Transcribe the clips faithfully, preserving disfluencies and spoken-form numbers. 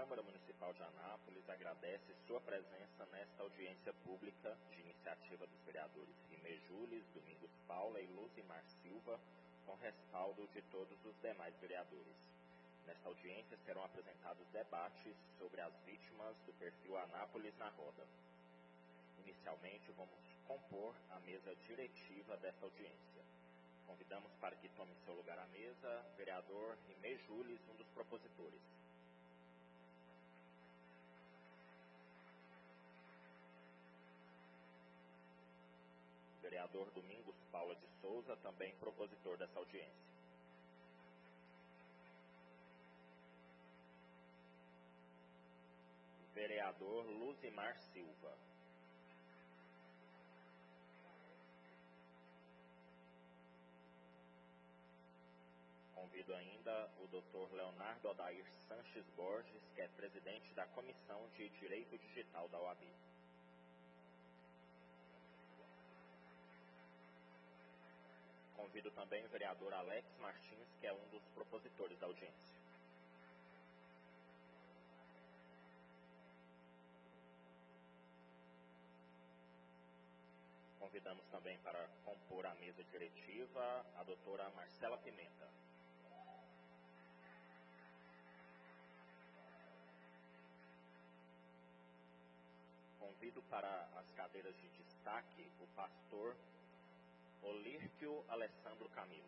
Câmara Municipal de Anápolis agradece sua presença nesta audiência pública de iniciativa dos vereadores Rimé Jules, Domingos Paula e Luzimar Silva, com respaldo de todos os demais vereadores. Nesta audiência serão apresentados debates sobre as vítimas do perfil Anápolis na Roda. Inicialmente, vamos compor a mesa diretiva desta audiência. Convidamos para que tome seu lugar à mesa vereador Rimé Jules, um dos propositores. Vereador Domingos Paula de Souza, também propositor dessa audiência. Vereador Luzimar Silva. Convido ainda o doutor Leonardo Odair Sanches Borges, que é presidente da Comissão de Direito Digital da O A B. Convido também o vereador Alex Martins, que é um dos propositores da audiência. Convidamos também para compor a mesa diretiva a doutora Marcela Pimenta. Convido para as cadeiras de destaque o pastor Olírquio Alessandro Camilo.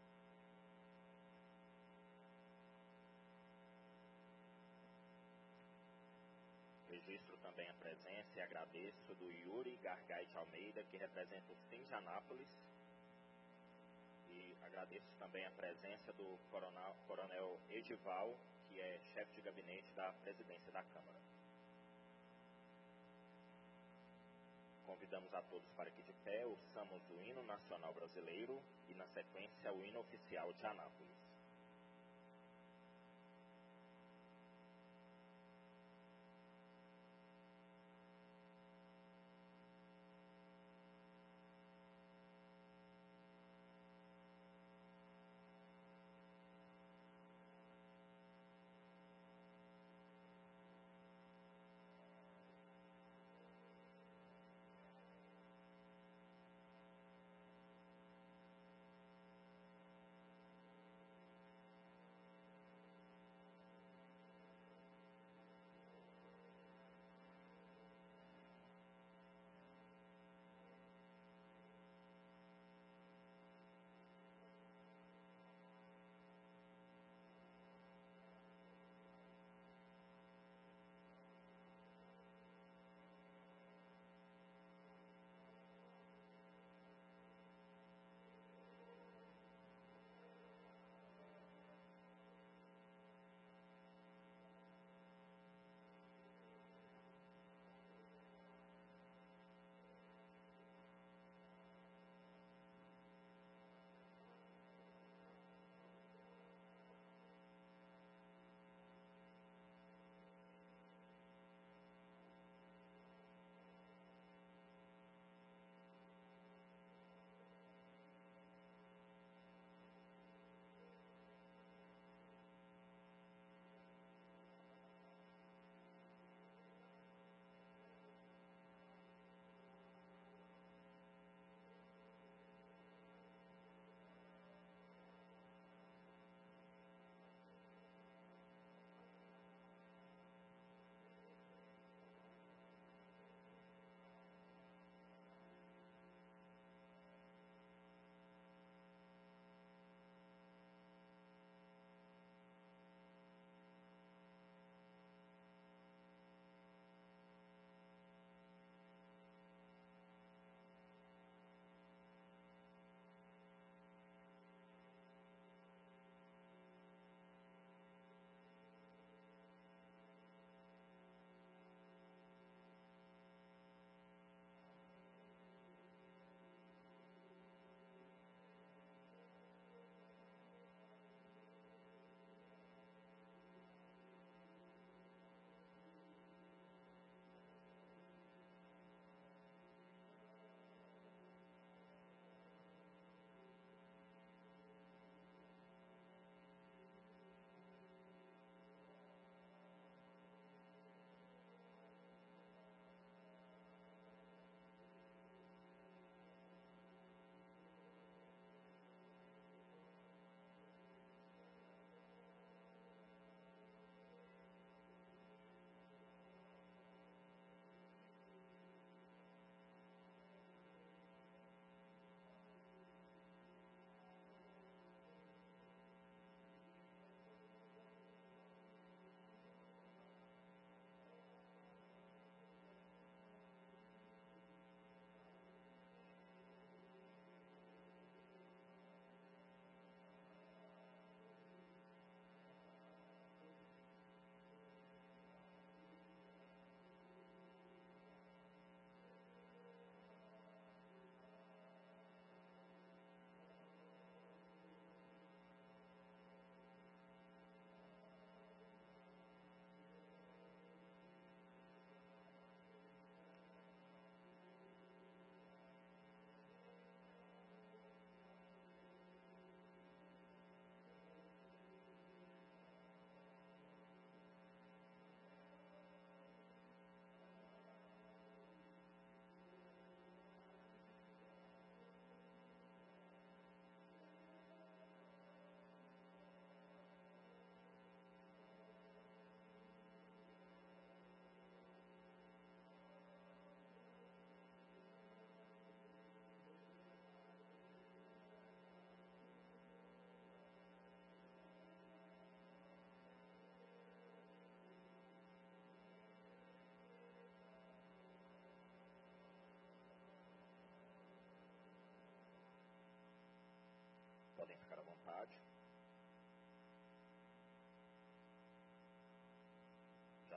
Registro também a presença e agradeço do Yuri Gargai de Almeida, que representa o Sim de Anápolis. E agradeço também a presença do coronel, coronel Edival, que é chefe de gabinete da presidência da Câmara. Convidamos a todos para que de pé ouçamos o hino nacional brasileiro e, na sequência, o hino oficial de Anápolis.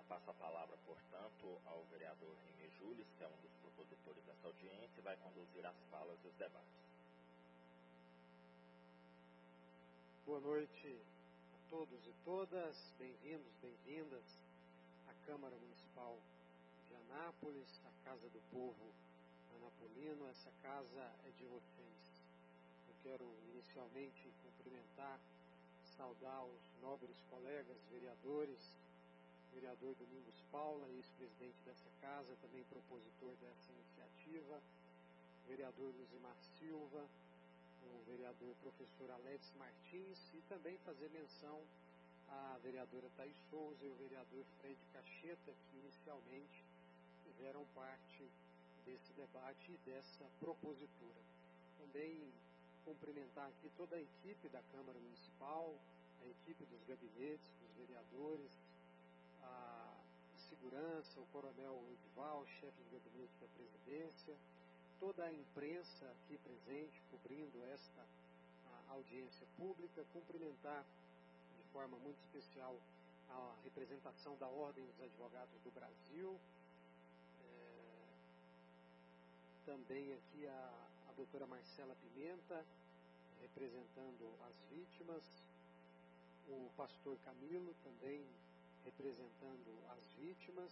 passo a palavra, portanto, ao vereador Rimei Jules, que é um dos propositores dessa audiência, e vai conduzir as falas e os debates. Boa noite a todos e todas, bem-vindos, bem-vindas à Câmara Municipal de Anápolis, a Casa do Povo anapolino. Essa casa é de vocês. Eu quero inicialmente cumprimentar, saudar os nobres colegas vereadores, vereador Domingos Paula, ex-presidente dessa casa, também propositor dessa iniciativa, vereador Luzimar Silva, o vereador professor Alex Martins, e também fazer menção à vereadora Thaís Souza e o vereador Fred Cacheta, que inicialmente fizeram parte desse debate e dessa propositura. Também cumprimentar aqui toda a equipe da Câmara Municipal, a equipe dos gabinetes, dos vereadores, a segurança, o coronel Edival, chefe de gabinete da presidência, toda a imprensa aqui presente, cobrindo esta audiência pública, cumprimentar de forma muito especial a representação da Ordem dos Advogados do Brasil, é, também aqui a, a doutora Marcela Pimenta, representando as vítimas, o pastor Camilo, também representando as vítimas,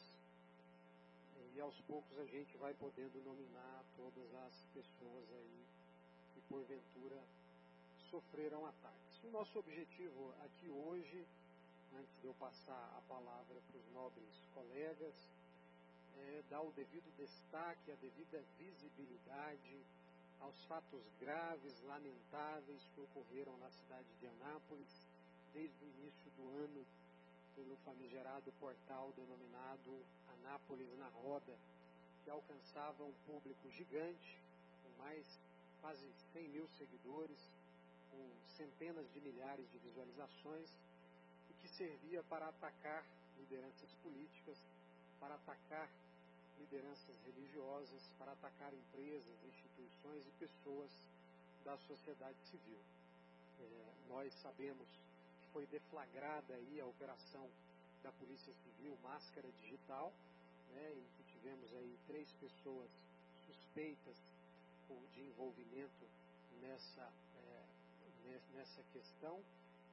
e aos poucos a gente vai podendo nominar todas as pessoas aí que porventura sofreram ataques. O nosso objetivo aqui hoje, antes de eu passar a palavra para os nobres colegas, é dar o devido destaque, a devida visibilidade aos fatos graves, lamentáveis que ocorreram na cidade de Anápolis desde o início do ano, pelo famigerado portal denominado Anápolis na Roda, que alcançava um público gigante, com mais quase cem mil seguidores, com centenas de milhares de visualizações, e que servia para atacar lideranças políticas, para atacar lideranças religiosas, para atacar empresas, instituições e pessoas da sociedade civil. É, nós sabemos foi deflagrada aí a operação da Polícia Civil Máscara Digital, né, em que tivemos aí três pessoas suspeitas de envolvimento nessa, é, nessa questão,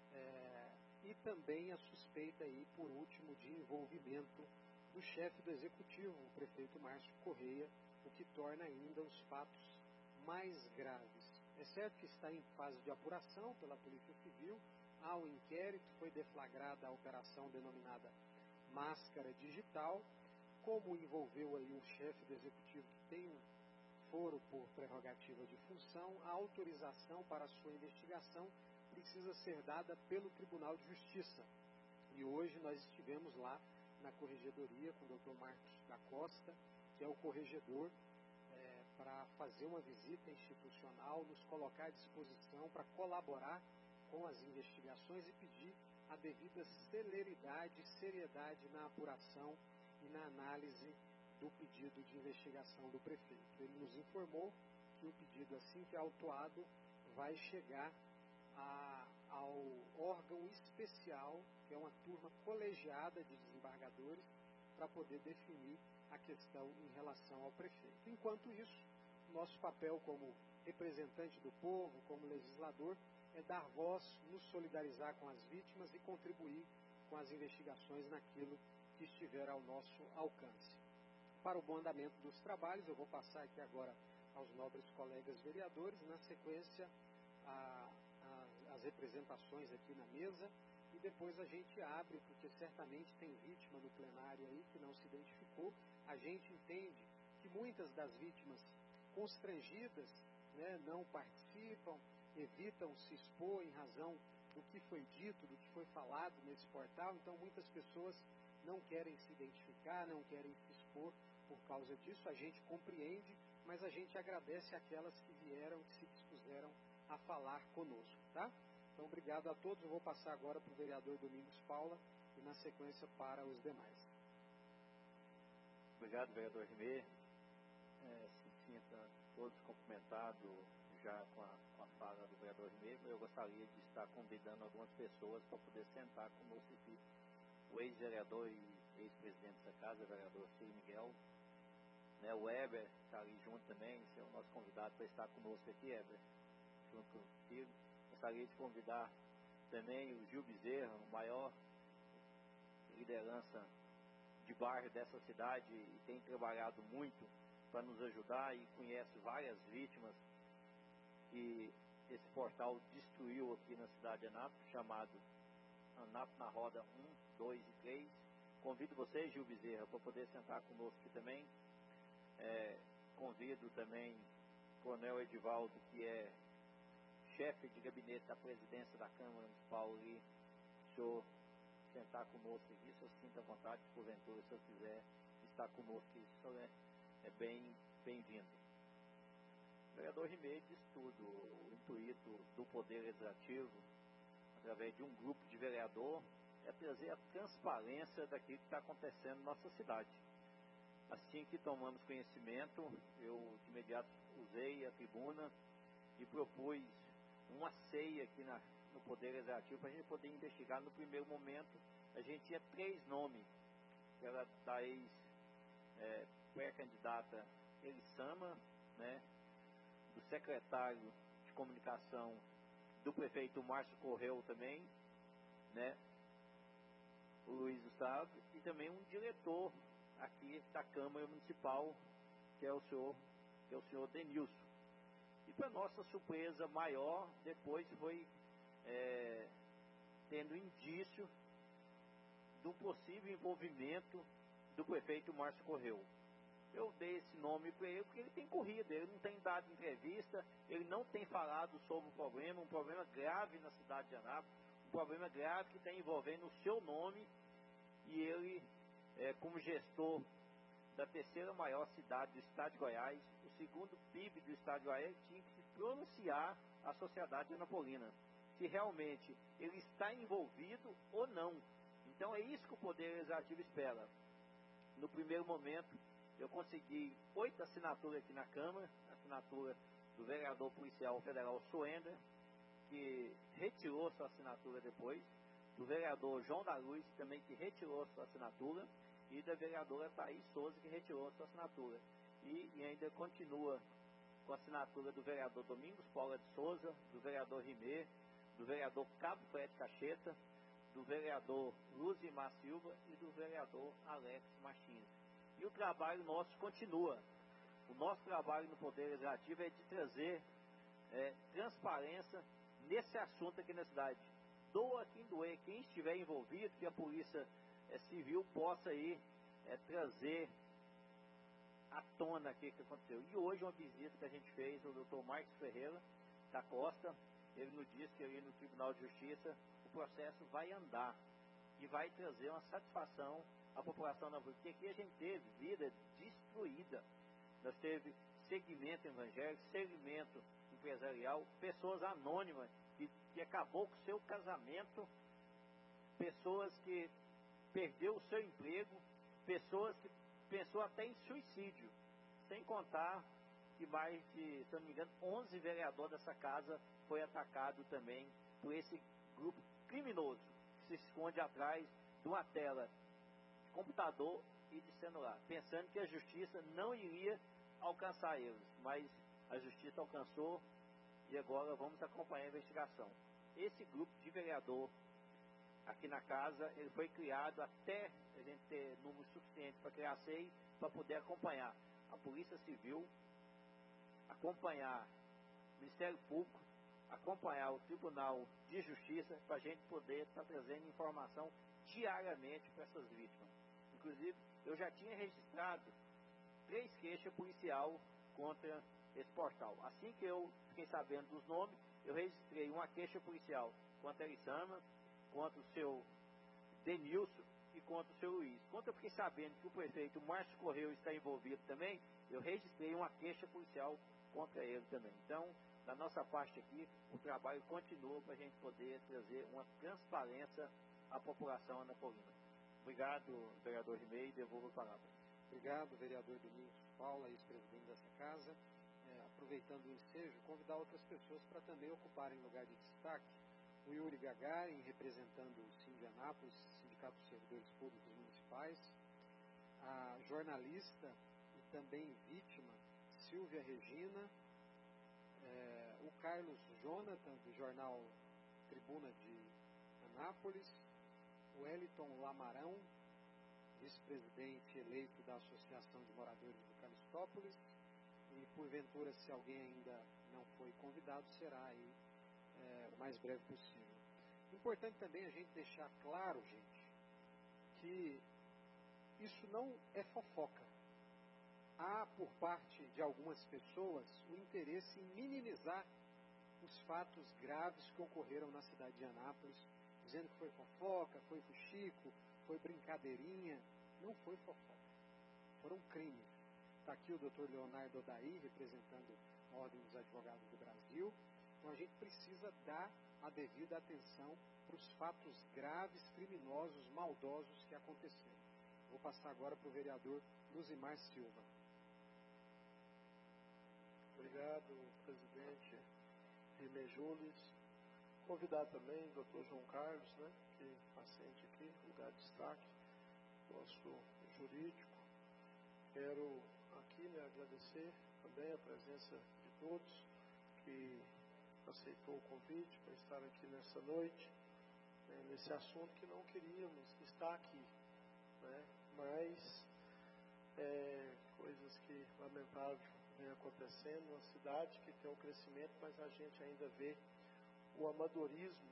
é, e também a suspeita aí, por último, de envolvimento do chefe do Executivo, o prefeito Márcio Correia, o que torna ainda os fatos mais graves. É certo que está em fase de apuração pela Polícia Civil, há um inquérito, foi deflagrada a operação denominada Máscara Digital, como envolveu aí o chefe do Executivo que tem um foro por prerrogativa de função, a autorização para a sua investigação precisa ser dada pelo Tribunal de Justiça. E hoje nós estivemos lá na corregedoria com o doutor Marcos da Costa, que é o corregedor, é, para fazer uma visita institucional, nos colocar à disposição para colaborar com as investigações e pedir a devida celeridade e seriedade na apuração e na análise do pedido de investigação do prefeito. Ele nos informou que o pedido, assim que autuado, vai chegar a, ao órgão especial, que é uma turma colegiada de desembargadores, para poder definir a questão em relação ao prefeito. Enquanto isso, nosso papel como representante do povo, como legislador, é dar voz, nos solidarizar com as vítimas e contribuir com as investigações naquilo que estiver ao nosso alcance. Para o bom andamento dos trabalhos, eu vou passar aqui agora aos nobres colegas vereadores, na sequência a, a, as representações aqui na mesa, e depois a gente abre, porque certamente tem vítima no plenário aí que não se identificou. A gente entende que muitas das vítimas constrangidas, né, não participam, evitam se expor em razão do que foi dito, do que foi falado nesse portal, então muitas pessoas não querem se identificar, não querem se expor por causa disso. A gente compreende, mas a gente agradece aquelas que vieram, que se dispuseram a falar conosco, tá? Então, obrigado a todos. Eu vou passar agora para o vereador Domingos Paula e, na sequência, para os demais. Obrigado, vereador Rimei. É, se sinta todos cumprimentados já com a, com a fala do vereador Rimei. Eu gostaria de estar convidando algumas pessoas para poder sentar conosco aqui. O ex-vereador e ex-presidente dessa casa, vereador Ciro Miguel. Né, o Heber está ali junto também, esse é o nosso convidado para estar conosco aqui, Heber, junto contigo. Gostaria de convidar também o Gil Bezerra, o maior liderança de bairro dessa cidade e tem trabalhado muito para nos ajudar e conhece várias vítimas que esse portal destruiu aqui na cidade de Anápolis, chamado Anápolis na Roda um, dois e três. Convido você, Gil Bezerra, para poder sentar conosco aqui também. É, convido também o Coronel Edivaldo, que é chefe de gabinete da presidência da Câmara Municipal ali, o senhor sentar conosco aqui, o senhor sinta à vontade, porventura, se eu quiser estar conosco aqui, o senhor é, é bem bem-vindo. O vereador Rimei diz tudo, o intuito do Poder Legislativo, através de um grupo de vereador, é trazer a transparência daquilo que está acontecendo na nossa cidade. Assim que tomamos conhecimento, eu de imediato usei a tribuna e propus uma ceia aqui na, no Poder Legislativo para a gente poder investigar. No primeiro momento, a gente tinha três nomes, que era da ex-pré-candidata é, Elissama, né, do secretário de comunicação do prefeito Márcio Correu também, né, o Luiz Gustavo, e também um diretor aqui da Câmara Municipal, que é o senhor, que é o senhor Denilson. E para nossa surpresa maior, depois foi é, tendo indício do possível envolvimento do prefeito Márcio Correu. Eu dei esse nome para ele porque ele tem corrido, ele não tem dado entrevista, ele não tem falado sobre o problema, um problema grave na cidade de Anápolis, um problema grave que está envolvendo o seu nome, e ele, é, como gestor da terceira maior cidade do estado de Goiás, o segundo P I B do estado de Goiás, tinha que se pronunciar à sociedade anapolina, se realmente ele está envolvido ou não. Então é isso que o Poder Legislativo espera. No primeiro momento, eu consegui oito assinaturas aqui na Câmara, assinatura do vereador policial federal Soender, que retirou sua assinatura depois, do vereador João da Luz, também que retirou sua assinatura, e da vereadora Thaís Souza, que retirou sua assinatura. E, e ainda continua com a assinatura do vereador Domingos Paula de Souza, do vereador Rimei, do vereador Cabo Fred Cacheta, do vereador Luzimar Silva e do vereador Alex Martins. E o trabalho nosso continua. O nosso trabalho no Poder Legislativo é de trazer é, transparência nesse assunto aqui na cidade. Doa quem doer, quem estiver envolvido, que a polícia é, civil possa aí é, trazer à tona o que aconteceu. E hoje uma visita que a gente fez ao doutor Marcos Ferreira da Costa, ele nos disse que ali no Tribunal de Justiça o processo vai andar e vai trazer uma satisfação à população, porque aqui a gente teve vida destruída. Nós teve segmento evangélico, segmento empresarial, pessoas anônimas que, que acabou com o seu casamento, pessoas que perdeu o seu emprego, pessoas que pensou até em suicídio, sem contar que mais de, se eu não me engano, onze vereadores dessa casa foi atacado também por esse grupo criminoso que se esconde atrás de uma tela de computador e de celular, pensando que a justiça não iria alcançar eles, mas a justiça alcançou e agora vamos acompanhar a investigação. Esse grupo de vereador aqui na casa, ele foi criado até a gente ter número suficiente para criar a C E I, para poder acompanhar a Polícia Civil, acompanhar o Ministério Público, acompanhar o Tribunal de Justiça, para a gente poder estar trazendo informação diariamente para essas vítimas. Inclusive, eu já tinha registrado três queixas policial contra esse portal. Assim que eu fiquei sabendo dos nomes, eu registrei uma queixa policial contra a Elissama, contra o seu Denilson e contra o seu Luiz. Quando eu fiquei sabendo que o prefeito Márcio Correu está envolvido também, eu registrei uma queixa policial contra ele também. Então, da nossa parte aqui, o trabalho continua para a gente poder trazer uma transparência à população anapolina. Obrigado, vereador Rimei, devolvo a palavra. Obrigado, vereador Domingos Paula, ex-presidente dessa casa. É, aproveitando o ensejo, convidar outras pessoas para também ocuparem lugar de destaque. O Yuri Gagarin, representando o Sindi Anápolis, Sindicato dos Servidores Públicos Municipais. municipais, a jornalista e também vítima Silvia Regina, é, o Carlos Jonathan, do jornal Tribuna de Anápolis, o Wellington Lamarão, vice-presidente eleito da Associação de Moradores do Calistópolis, e porventura, se alguém ainda não foi convidado, será aí é, o mais breve possível. Importante também a gente deixar claro, gente, que isso não é fofoca. Há, por parte de algumas pessoas, o interesse em minimizar os fatos graves que ocorreram na cidade de Anápolis, dizendo que foi fofoca, foi fuxico, foi brincadeirinha. Não foi fofoca. Foram crimes. Está aqui o doutor Leonardo Odaí, representando a Ordem dos Advogados do Brasil. Então a gente precisa dar a devida atenção para os fatos graves, criminosos, maldosos que aconteceram. Vou passar agora para o vereador Luzimar Silva. Obrigado, presidente Rimejules. Convidar também o doutor João Carlos, né, que assente aqui, lugar de destaque, nosso jurídico. Quero aqui, né, agradecer também a presença de todos que aceitou o convite para estar aqui nessa noite, né, nesse assunto que não queríamos estar aqui, né, mas é, coisas que, lamentável, vem acontecendo, uma cidade que tem um crescimento, mas a gente ainda vê o amadorismo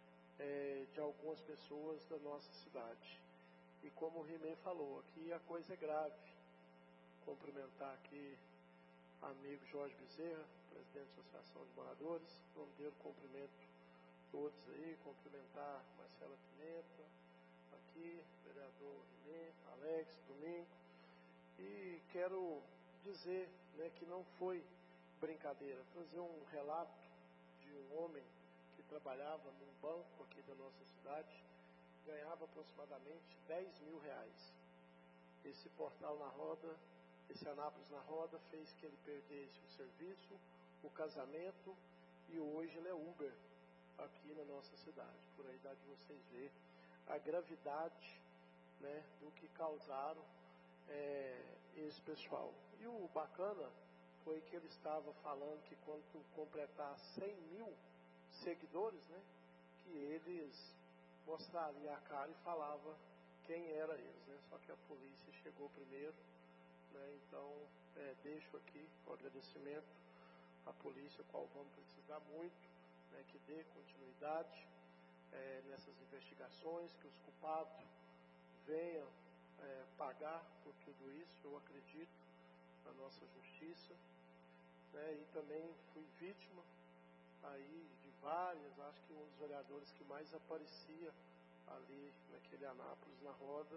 é, de algumas pessoas da nossa cidade. E como o Rimei falou, aqui a coisa é grave. Cumprimentar aqui o amigo Jorge Bezerra, presidente da Associação de Moradores, vamos ter o cumprimento todos aí, cumprimentar Marcela Pimenta, aqui, vereador Rimei, Alex, Domingo, e quero dizer, né, que não foi brincadeira, trazer um relato de um homem que trabalhava num banco aqui da nossa cidade, ganhava aproximadamente dez mil reais. Esse portal na roda, esse Anápolis na roda, fez que ele perdesse o serviço, o casamento, e hoje ele é Uber aqui na nossa cidade. Por aí dá de vocês ver a gravidade, né, do que causaram é, esse pessoal. E o bacana foi que ele estava falando que quando completar cem mil seguidores, né, que eles mostrariam a cara e falava quem era eles, né? Só que a polícia chegou primeiro, né? Então é, deixo aqui o agradecimento à polícia, qual vamos precisar muito, né, que dê continuidade é, nessas investigações, que os culpados venham é, pagar por tudo isso. Eu acredito na nossa justiça, né? E também fui vítima aí de várias, acho que um dos vereadores que mais aparecia ali naquele Anápolis na roda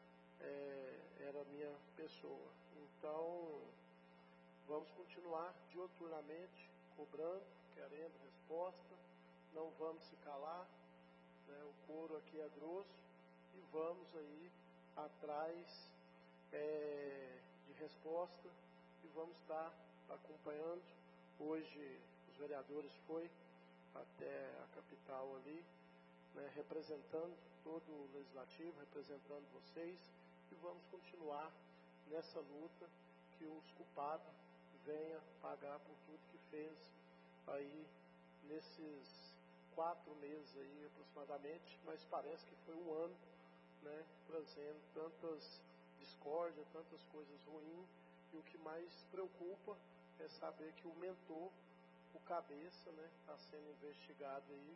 é, era a minha pessoa. Então vamos continuar diuturnamente cobrando, querendo resposta, não vamos se calar, né? O couro aqui é grosso e vamos aí atrás é, de resposta e vamos estar acompanhando. Hoje os vereadores foi até a capital ali, né, representando todo o legislativo, representando vocês, e vamos continuar nessa luta, que os culpados venham pagar por tudo que fez aí nesses quatro meses aí aproximadamente, mas parece que foi um ano, né, trazendo tantas discórdias, tantas coisas ruins, e o que mais preocupa é saber que o mentor, o cabeça, né, está sendo investigado aí,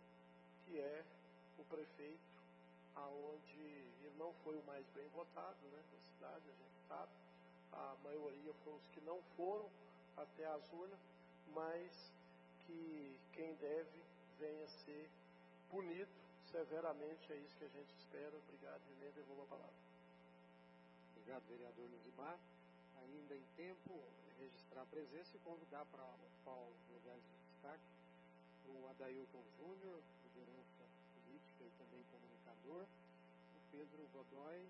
que é o prefeito, aonde ele não foi o mais bem votado, né, da cidade, a gente sabe, a maioria foram os que não foram até as urnas, mas que quem deve venha ser punido severamente, é isso que a gente espera. Obrigado, René, devolvo a palavra. Obrigado, vereador Luzimar. Ainda em tempo, registrar a presença e convidar para ocupar os lugares de destaque o Adailton Júnior, liderança política e também comunicador, o Pedro Godoy,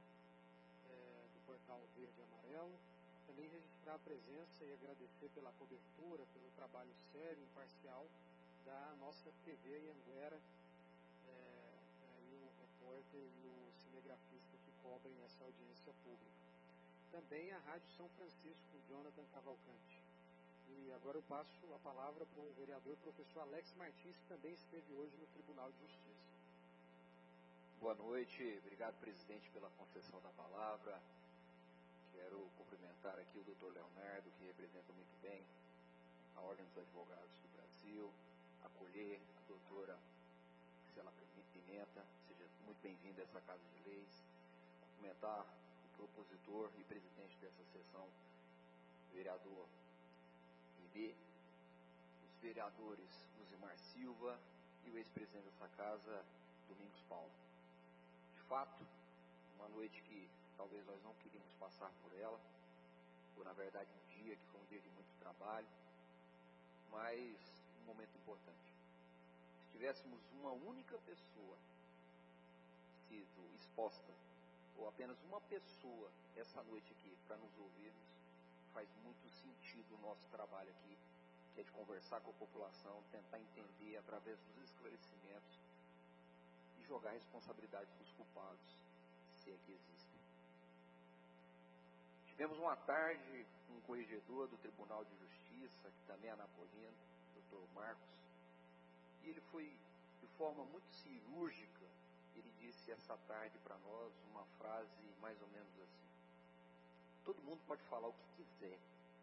é, do portal Verde e Amarelo. Também registrar a presença e agradecer pela cobertura, pelo trabalho sério e imparcial da nossa T V Anhanguera, é, é, e o repórter e o cinegrafista que cobrem essa audiência pública. Também a Rádio São Francisco, Jonathan Cavalcante. E agora eu passo a palavra para o vereador professor Alex Martins, que também esteve hoje no Tribunal de Justiça. Boa noite, obrigado, presidente, pela concessão da palavra. Quero cumprimentar aqui o doutor Leonardo, que representa muito bem a Ordem dos Advogados do Brasil, acolher a doutora Gisela Pimenta, seja muito bem-vinda a essa Casa de Leis, cumprimentar o propositor e presidente dessa sessão, o vereador Ibê, os vereadores Luzimar Silva e o ex-presidente dessa casa, Domingos Paulo. De fato, uma noite que talvez nós não queríamos passar por ela, ou na verdade um dia que foi um dia de muito trabalho, mas um momento importante. Se tivéssemos uma única pessoa sido exposta, ou apenas uma pessoa essa noite aqui para nos ouvirmos, faz muito sentido o nosso trabalho aqui, que é de conversar com a população, tentar entender através dos esclarecimentos e jogar a responsabilidade dos culpados, se é que existem. Tivemos uma tarde com um corregedor do Tribunal de Justiça, que também é anapolino, doutor Marcos, e ele foi, de forma muito cirúrgica, ele disse essa tarde para nós uma frase mais ou menos assim: todo mundo pode falar o que quiser,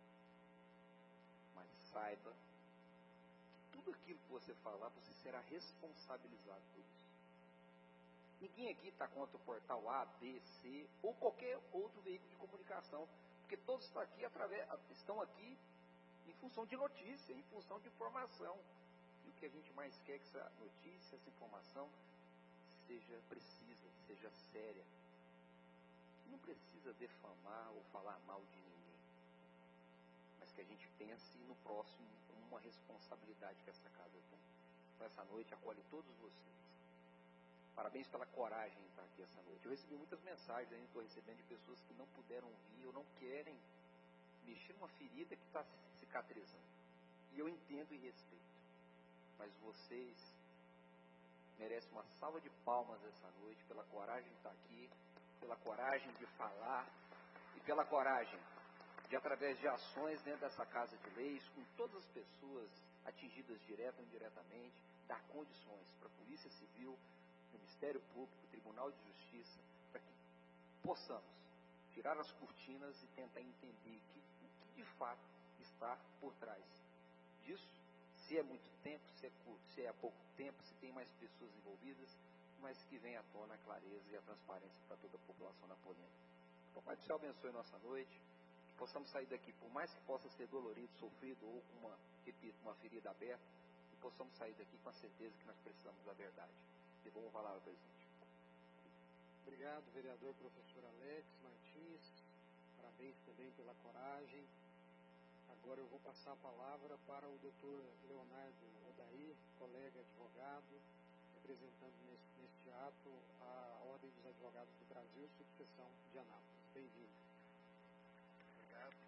mas saiba que tudo aquilo que você falar, você será responsabilizado por isso. Ninguém aqui está contra o portal A, B, C ou qualquer outro veículo de comunicação, porque todos estão aqui, através, estão aqui em função de notícia, em função de informação. E o que a gente mais quer é que essa notícia, essa informação seja precisa, seja séria. Não precisa defamar ou falar mal de ninguém, mas que a gente pense no próximo como uma responsabilidade que essa casa tem. Então essa noite acolhe todos vocês. Parabéns pela coragem de estar aqui essa noite. Eu recebi muitas mensagens, ainda estou recebendo de pessoas que não puderam vir ou não querem mexer numa ferida que está cicatrizando. E eu entendo e respeito. Mas vocês merecem uma salva de palmas essa noite pela coragem de estar aqui, pela coragem de falar e pela coragem de, através de ações dentro dessa Casa de Leis, com todas as pessoas atingidas direta ou indiretamente, dar condições para a Polícia Civil, Ministério Público, Tribunal de Justiça, para que possamos tirar as cortinas e tentar entender que, o que de fato está por trás disso, se é muito tempo, se é curto, se é há pouco tempo, se tem mais pessoas envolvidas, mas que venha à tona a clareza e a transparência para toda a população napolitana. Que o Papai do Céu abençoe nossa noite, que possamos sair daqui, por mais que possa ser dolorido, sofrido ou com uma, repito, uma ferida aberta, que possamos sair daqui com a certeza que nós precisamos da verdade. E vamos falar, presidente. Obrigado, vereador professor Alex Martins. Parabéns também pela coragem. Agora eu vou passar a palavra para o doutor Leonardo Odair, colega advogado, representando neste, neste ato a Ordem dos Advogados do Brasil, subseção de Anápolis. Bem-vindo. Obrigado.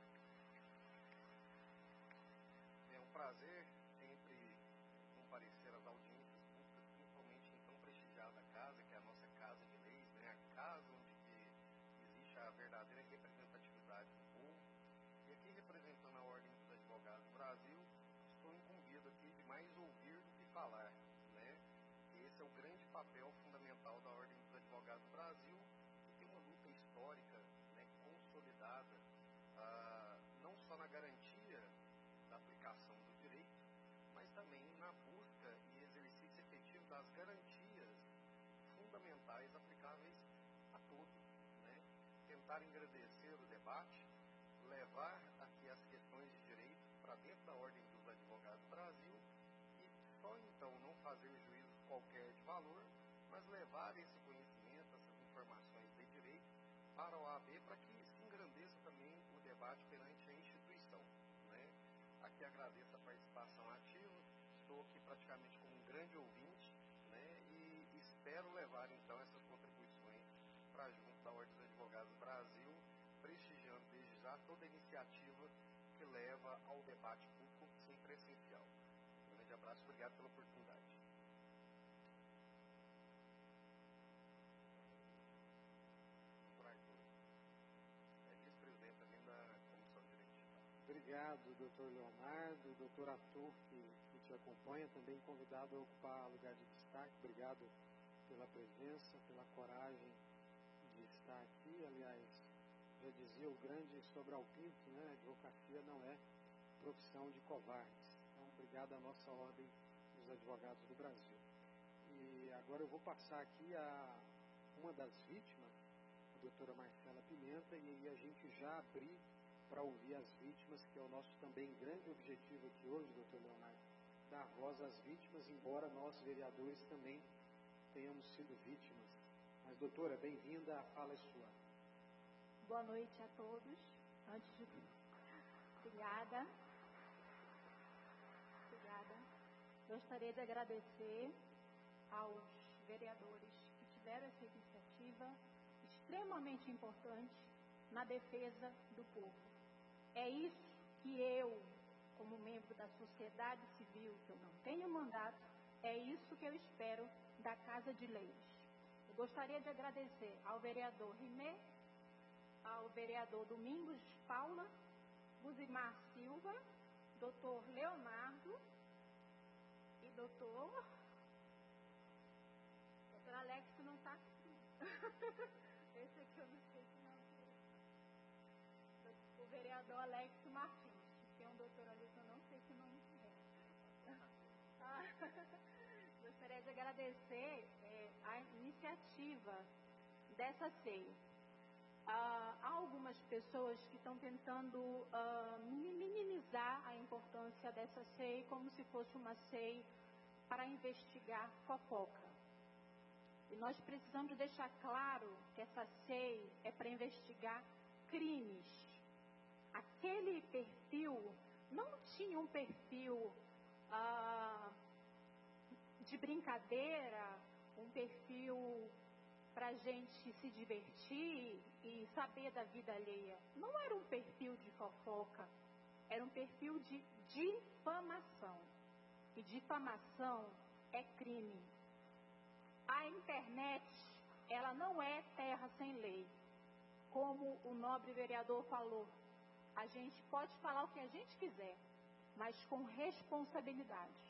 É um prazer sempre comparecer às audiências públicas, principalmente em tão prestigiada casa, que é a nossa Casa de Leis, né? A casa onde existe a verdadeira representatividade do povo. E aqui, representando a Ordem dos Advogados do Brasil, estou incumbido aqui de mais ouvir do que falar, né? Esse é o grande papel fundamental da Ordem dos Advogados do Brasil, que tem uma luta histórica, né, consolidada, ah, não só na garantia da aplicação do direito, mas também na busca e exercício efetivo das garantias fundamentais aplicáveis a todos, né? Tentar engrandecer o debate, levar aqui as questões de direito para dentro da Ordem dos Advogados do Brasil e só então não fazer juízo qualquer de valor, mas levar esse conhecimento, essas informações de direito para a O A B para que se engrandeça também o debate perante a instituição, né? Aqui agradeço a participação ativa, estou aqui praticamente como um grande ouvinte, né? E espero levar então essas contribuições para junto da Ordem dos Advogados do Brasil, prestigiando desde já toda a iniciativa que leva ao debate público sempre essencial. Um grande abraço, obrigado pela oportunidade. obrigado, doutor Leonardo, doutor Arthur, que, que te acompanha, também convidado a ocupar lugar de destaque. Obrigado pela presença, pela coragem de estar aqui. Aliás, já dizia o grande Sobral Pinto, né? A advocacia não é profissão de covardes. Então, obrigado à nossa ordem dos advogados do Brasil. E agora eu vou passar aqui a uma das vítimas, a doutora Marcela Pimenta, e aí a gente já abrir para ouvir as vítimas, que é o nosso também grande objetivo aqui hoje, doutor Leonardo, dar voz às vítimas, embora nós, vereadores, também tenhamos sido vítimas. Mas, doutora, bem-vinda, a fala é sua. Boa noite a todos. Antes de tudo, obrigada. Obrigada. Gostaria de agradecer aos vereadores que tiveram essa iniciativa extremamente importante na defesa do povo. É isso que eu, como membro da sociedade civil, que eu não tenho mandato, é isso que eu espero da Casa de Leis. Eu gostaria de agradecer ao vereador Rimé, ao vereador Domingos Paula, Luzimar Silva, doutor Leonardo e doutor... doutor Alex não está aqui. Esse aqui eu não sei se não. O vereador Alex Martins, que é um doutor ali que eu não sei que nome é. Ah, gostaria de agradecer é, a iniciativa dessa ceia. Ah, há algumas pessoas que estão tentando ah, minimizar a importância dessa ceia como se fosse uma ceia para investigar fofoca. E nós precisamos deixar claro que essa ceia é para investigar crimes. Aquele perfil não tinha um perfil ah, de brincadeira, um perfil para a gente se divertir e saber da vida alheia. Não era um perfil de fofoca, era um perfil de difamação. E difamação é crime. A internet, ela não é terra sem lei. Como o nobre vereador falou, a gente pode falar o que a gente quiser, mas com responsabilidade.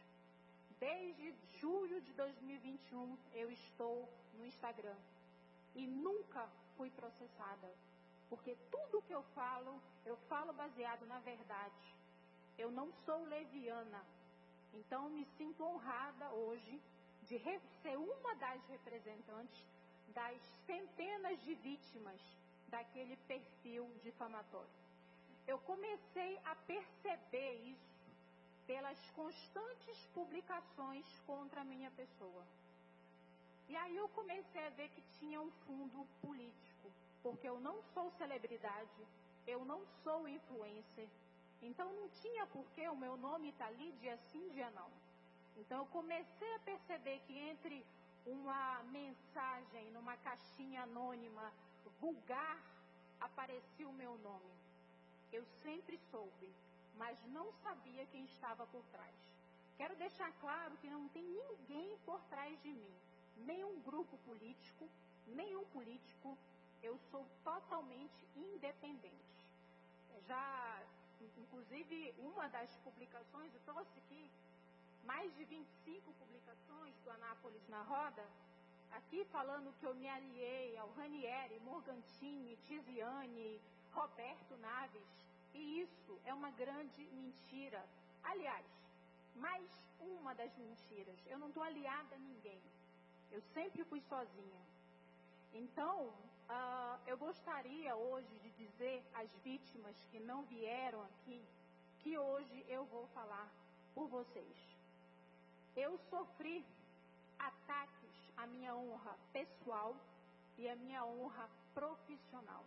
Desde julho de dois mil e vinte e um, eu estou no Instagram e nunca fui processada, porque tudo que eu falo, eu falo baseado na verdade. Eu não sou leviana, então me sinto honrada hoje de ser uma das representantes das centenas de vítimas daquele perfil difamatório. Eu comecei a perceber isso pelas constantes publicações contra a minha pessoa. E aí eu comecei a ver que tinha um fundo político, porque eu não sou celebridade, eu não sou influencer, então não tinha por que o meu nome estar ali dia sim, dia não. Então eu comecei a perceber que entre uma mensagem numa caixinha anônima vulgar aparecia o meu nome. Eu sempre soube, mas não sabia quem estava por trás. Quero deixar claro que não tem ninguém por trás de mim, nenhum grupo político, nenhum político. Eu sou totalmente independente. Já, inclusive, uma das publicações, eu trouxe aqui mais de vinte e cinco publicações do Anápolis na Roda, aqui falando que eu me aliei ao Ranieri, Morgantini, Tiziane, Roberto Naves, e isso é uma grande mentira. Aliás, mais uma das mentiras, eu não estou aliada a ninguém, eu sempre fui sozinha. Então, uh, eu gostaria hoje de dizer às vítimas que não vieram aqui, que hoje eu vou falar por vocês. Eu sofri ataques à minha honra pessoal e à minha honra profissional.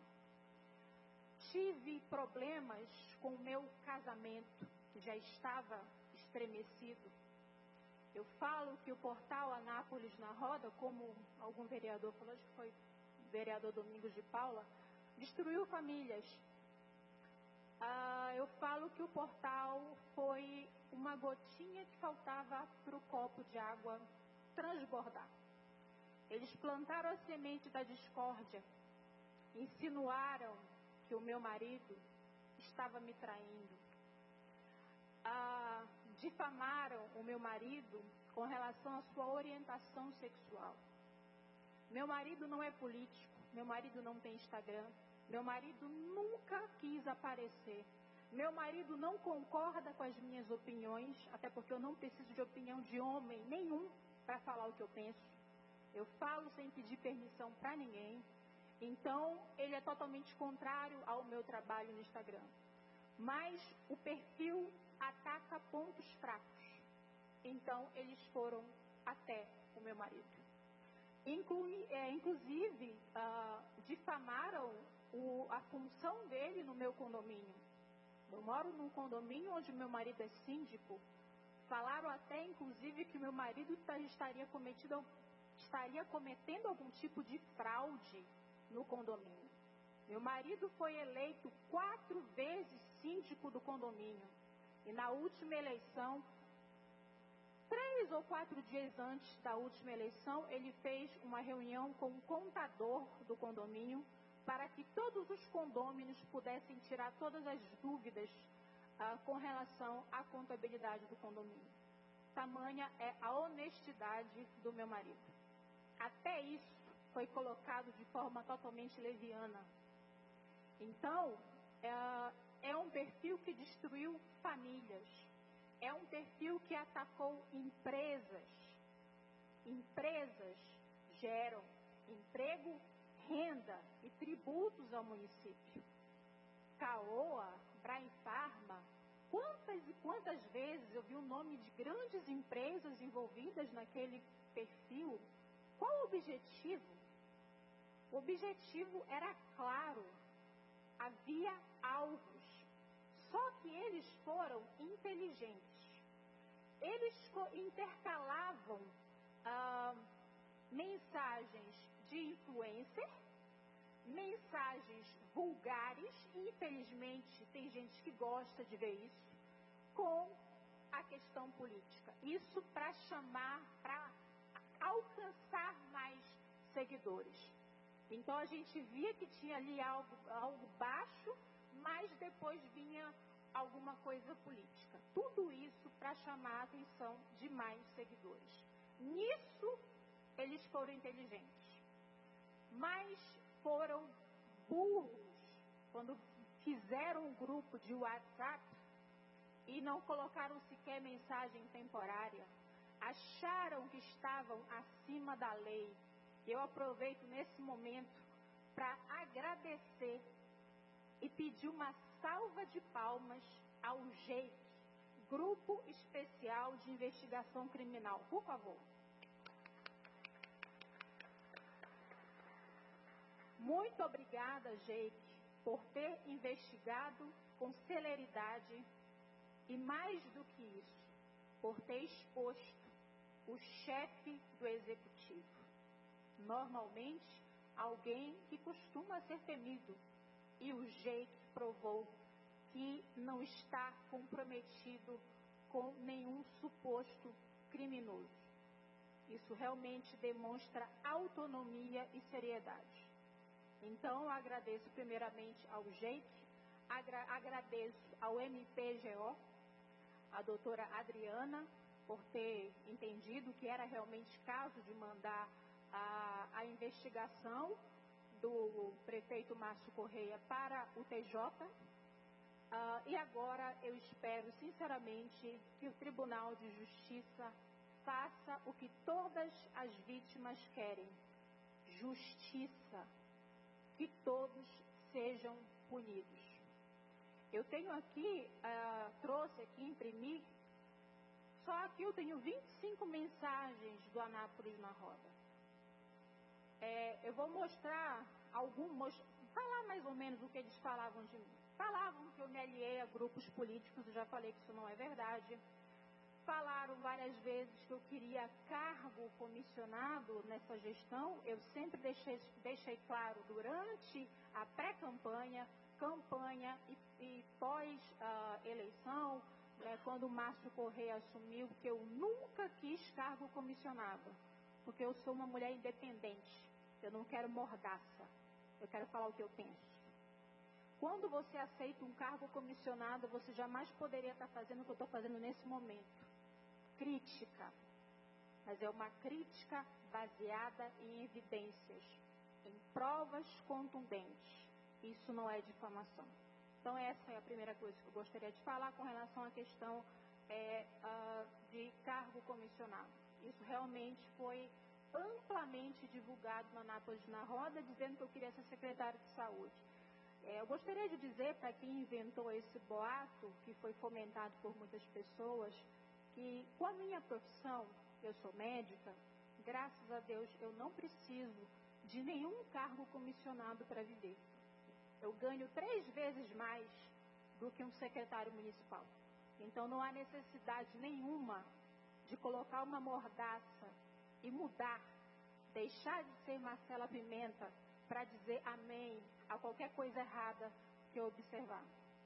Tive problemas com o meu casamento, que já estava estremecido. Eu falo que o portal Anápolis na Roda, como algum vereador falou, acho que foi o vereador Domingos de Paula, destruiu famílias. Ah, eu falo que o portal foi uma gotinha que faltava para o copo de água transbordar. Eles plantaram a semente da discórdia, insinuaram que o meu marido estava me traindo, ah, difamaram o meu marido com relação à sua orientação sexual. Meu marido não é político, meu marido não tem Instagram, meu marido nunca quis aparecer, meu marido não concorda com as minhas opiniões, até porque eu não preciso de opinião de homem nenhum para falar o que eu penso. Eu falo sem pedir permissão para ninguém. Então, ele é totalmente contrário ao meu trabalho no Instagram. Mas o perfil ataca pontos fracos. Então, eles foram até o meu marido. Inclui, é, inclusive, ah, difamaram o, a função dele no meu condomínio. Eu moro num condomínio onde meu marido é síndico. Falaram até, inclusive, que meu marido estaria, cometido, estaria cometendo algum tipo de fraude no condomínio. Meu marido foi eleito quatro vezes síndico do condomínio. E na última eleição, três ou quatro dias antes da última eleição, ele fez uma reunião com o contador do condomínio para que todos os condôminos pudessem tirar todas as dúvidas ah, com relação à contabilidade do condomínio. Tamanha é a honestidade do meu marido. Até isso foi colocado de forma totalmente leviana. Então, é, é um perfil que destruiu famílias. É um perfil que atacou empresas. Empresas geram emprego, renda e tributos ao município. Caoa, Brainfarma, quantas e quantas vezes eu vi o nome de grandes empresas envolvidas naquele perfil? Qual o objetivo? O objetivo era claro. Havia alvos. Só que eles foram inteligentes. Eles intercalavam ah, mensagens de influencer, mensagens vulgares, e infelizmente tem gente que gosta de ver isso, com a questão política. Isso para chamar, para alcançar mais seguidores. Então a gente via que tinha ali algo, algo baixo, mas depois vinha alguma coisa política. Tudo isso para chamar a atenção de mais seguidores. Nisso eles foram inteligentes, mas foram burros quando fizeram um grupo de WhatsApp e não colocaram sequer mensagem temporária. Acharam que estavam acima da lei. Eu aproveito nesse momento para agradecer e pedir uma salva de palmas ao G E I C, Grupo Especial de Investigação Criminal. Por favor. Muito obrigada, G E I C, por ter investigado com celeridade e, mais do que isso, por ter exposto o chefe do executivo. Normalmente, alguém que costuma ser temido. E o G E I C provou que não está comprometido com nenhum suposto criminoso. Isso realmente demonstra autonomia e seriedade. Então, eu agradeço primeiramente ao G E I C, agra- agradeço ao M P G O, a doutora Adriana, por ter entendido que era realmente caso de mandar a, a investigação do prefeito Márcio Correia para o T J. Uh, e agora eu espero sinceramente que o Tribunal de Justiça faça o que todas as vítimas querem: justiça, que todos sejam punidos. Eu tenho aqui, uh, trouxe aqui, imprimi, só aqui eu tenho vinte e cinco mensagens do Anápolis na Roda. É, eu vou mostrar algumas, falar mais ou menos o que eles falavam de mim. Falavam que eu me aliei a grupos políticos, eu já falei que isso não é verdade. Falaram várias vezes que eu queria cargo comissionado nessa gestão. Eu sempre deixei, deixei claro durante a pré-campanha, campanha e, e pós-eleição, uh, né, quando o Márcio Correia assumiu, que eu nunca quis cargo comissionado, porque eu sou uma mulher independente. Eu não quero mordaça. Eu quero falar o que eu penso. Quando você aceita um cargo comissionado, você jamais poderia estar fazendo o que eu estou fazendo nesse momento. Crítica. Mas é uma crítica baseada em evidências, em provas contundentes. Isso não é difamação. Então, essa é a primeira coisa que eu gostaria de falar com relação à questão é, uh, de cargo comissionado. Isso realmente foi amplamente divulgado na Anápolis na Roda, dizendo que eu queria ser secretário de saúde. É, eu gostaria de dizer para quem inventou esse boato, que foi fomentado por muitas pessoas, que com a minha profissão, eu sou médica, graças a Deus eu não preciso de nenhum cargo comissionado para viver. Eu ganho três vezes mais do que um secretário municipal. Então não há necessidade nenhuma de colocar uma mordaça e mudar, deixar de ser Marcela Pimenta para dizer amém a qualquer coisa errada que eu observar.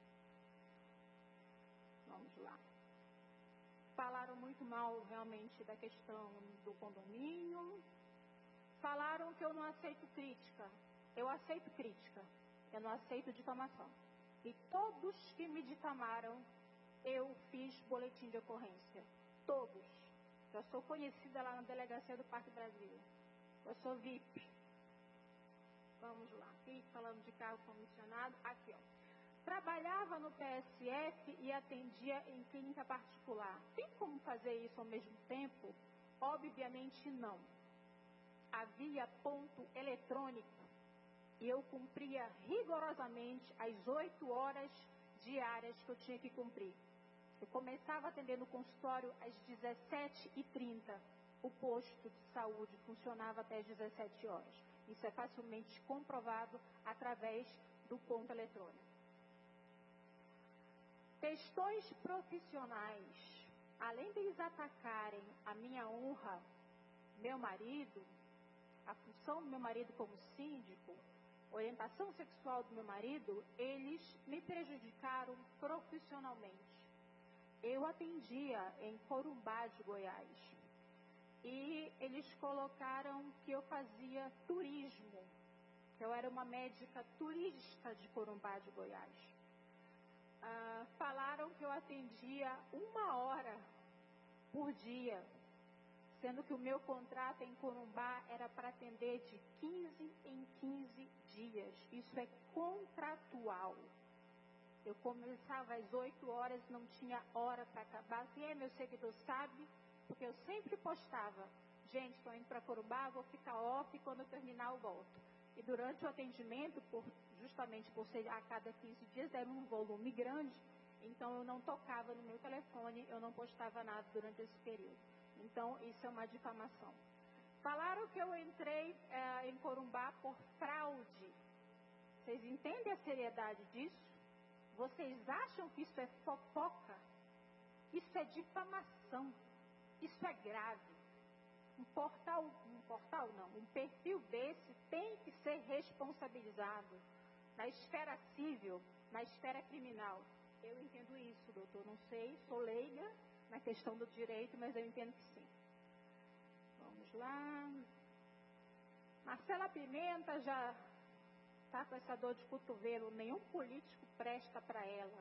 Vamos lá. Falaram muito mal realmente da questão do condomínio. Falaram que eu não aceito crítica. Eu aceito crítica. Eu não aceito difamação. E todos que me difamaram, eu fiz boletim de ocorrência. Todos. Eu sou conhecida lá na delegacia do Parque Brasil. Eu sou V I P. Vamos lá. Aqui, falando de cargo comissionado. Aqui, ó. Trabalhava no P S F e atendia em clínica particular. Tem como fazer isso ao mesmo tempo? Obviamente não. Havia ponto eletrônico e eu cumpria rigorosamente as oito horas diárias que eu tinha que cumprir. Eu começava atendendo o consultório às dezessete e trinta. O posto de saúde funcionava até às dezessete horas. Isso é facilmente comprovado através do ponto eletrônico. Questões profissionais. Além de eles atacarem a minha honra, meu marido, a função do meu marido como síndico, orientação sexual do meu marido, eles me prejudicaram profissionalmente. Eu atendia em Corumbá de Goiás e eles colocaram que eu fazia turismo, que eu era uma médica turista de Corumbá de Goiás. Ah, falaram que eu atendia uma hora por dia, sendo que o meu contrato em Corumbá era para atender de quinze em quinze dias. Isso é contratual. Eu começava às oito horas, não tinha hora para acabar. Quem é meu seguidor sabe, porque eu sempre postava: gente, estou indo para Corumbá, vou ficar off, quando eu terminar eu volto. E durante o atendimento, por, justamente por ser a cada quinze dias, era um volume grande, então eu não tocava no meu telefone, eu não postava nada durante esse período. Então, isso é uma difamação. Falaram que eu entrei é, em Corumbá por fraude. Vocês entendem a seriedade disso? Vocês acham que isso é fofoca? Isso é difamação. Isso é grave. Um portal, um portal não, um perfil desse tem que ser responsabilizado na esfera civil, na esfera criminal. Eu entendo isso, doutor. Não sei, sou leiga na questão do direito, mas eu entendo que sim. Vamos lá. Marcela Pimenta já está com essa dor de cotovelo. Nenhum político presta para ela.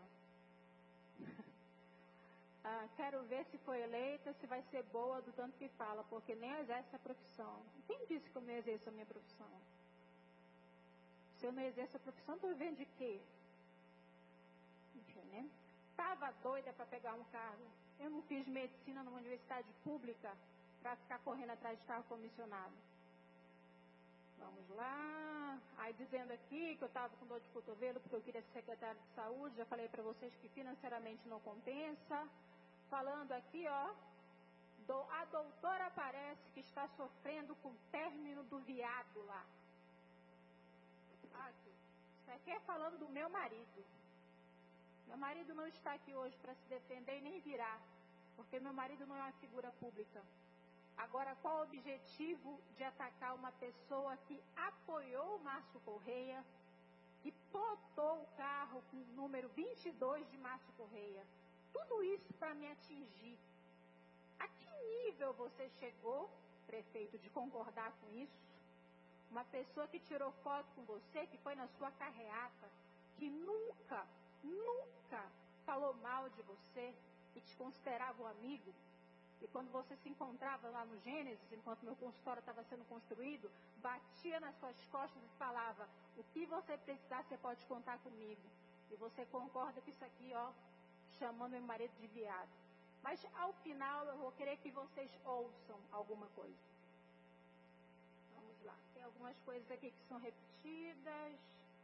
ah, quero ver se foi eleita, se vai ser boa do tanto que fala, porque nem exerce a profissão. Quem disse que eu não exerço a minha profissão? Se eu não exerço a profissão, estou vivendo de quê? Enfim, né? Estava doida para pegar um cargo. Eu não fiz medicina numa universidade pública para ficar correndo atrás de carro comissionado. Vamos lá. Aí dizendo aqui que eu estava com dor de cotovelo porque eu queria ser secretário de saúde. Já falei para vocês que financeiramente não compensa. Falando aqui, ó. Do, a doutora parece que está sofrendo com o término do viado lá. Aqui. Isso aqui é falando do meu marido. Meu marido não está aqui hoje para se defender e nem virá, porque meu marido não é uma figura pública. Agora, qual o objetivo de atacar uma pessoa que apoiou o Márcio Correia e plotou o carro com o número vinte e dois de Márcio Correia? Tudo isso para me atingir. A que nível você chegou, prefeito, de concordar com isso? Uma pessoa que tirou foto com você, que foi na sua carreata, que nunca, nunca falou mal de você e te considerava um amigo, e quando você se encontrava lá no Gênesis, enquanto meu consultório estava sendo construído, batia nas suas costas e falava: o que você precisar, você pode contar comigo. E você concorda com isso aqui, ó, chamando meu marido de viado. Mas ao final eu vou querer que vocês ouçam alguma coisa. Vamos lá. Tem algumas coisas aqui que são repetidas.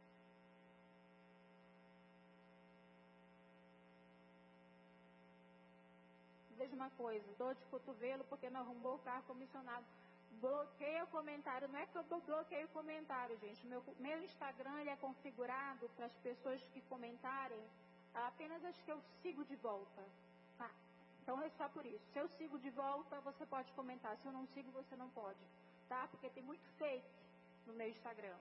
Veja uma coisa, dor de cotovelo porque não arrumou o carro comissionado. Bloqueia o comentário. Não é que eu bloqueio o comentário, gente. Meu, meu Instagram ele é configurado para as pessoas que comentarem apenas as que eu sigo de volta. Tá? Então é só por isso. Se eu sigo de volta, você pode comentar. Se eu não sigo, você não pode. Tá? Porque tem muito fake no meu Instagram.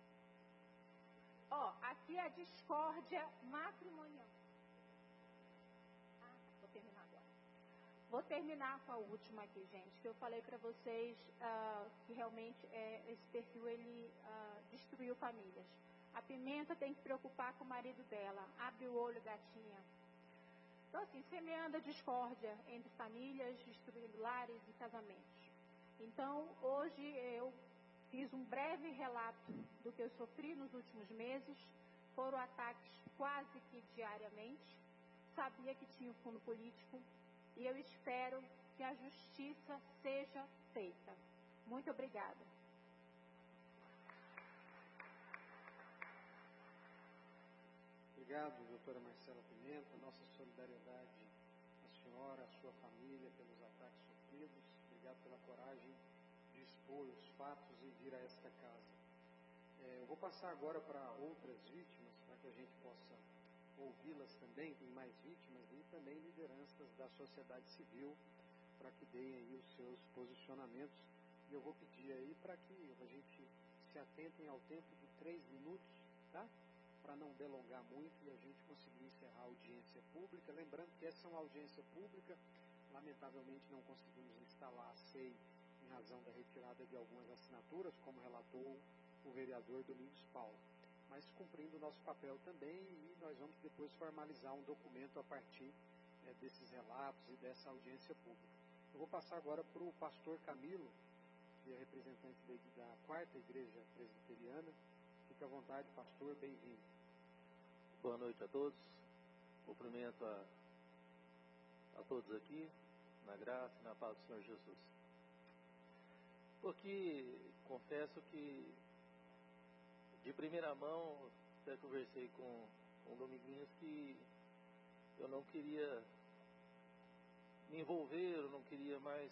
Ó, aqui é a discórdia matrimonial. Ah, vou terminar agora. Vou terminar com a última aqui, gente, que eu falei para vocês uh, que realmente é, esse perfil ele uh, destruiu famílias. A Pimenta tem que preocupar com o marido dela. Abre o olho, gatinha. Então, assim, semeando a discórdia entre famílias, destruindo lares e casamentos. Então, hoje eu fiz um breve relato do que eu sofri nos últimos meses. Foram ataques quase que diariamente. Sabia que tinha um fundo político. E eu espero que a justiça seja feita. Muito obrigada. Obrigado, doutora Marcela Pimenta. Nossa solidariedade à senhora, à sua família, pelos ataques sofridos. Obrigado pela coragem de expor os fatos e vir a esta casa. É, eu vou passar agora para outras vítimas, para que a gente possa ouvi-las também. Tem mais vítimas e também lideranças da sociedade civil, para que deem aí os seus posicionamentos. E eu vou pedir aí para que a gente se atentem ao tempo de três minutos, tá? Para não delongar muito e a gente conseguir encerrar a audiência pública. Lembrando que essa é uma audiência pública, lamentavelmente não conseguimos instalar a C E I em razão da retirada de algumas assinaturas, como relatou o vereador Domingos Paulo. Mas cumprindo o nosso papel também, e nós vamos depois formalizar um documento a partir é, desses relatos e dessa audiência pública. Eu vou passar agora para o pastor Camilo, que é representante da, da quarta igreja presbiteriana. Fique à vontade, pastor, bem-vindo. Boa noite a todos. Cumprimento a, a todos aqui, na graça e na paz do Senhor Jesus. Porque confesso que de primeira mão, até conversei com, com o Dominguinhos que eu não queria me envolver, eu não queria mais.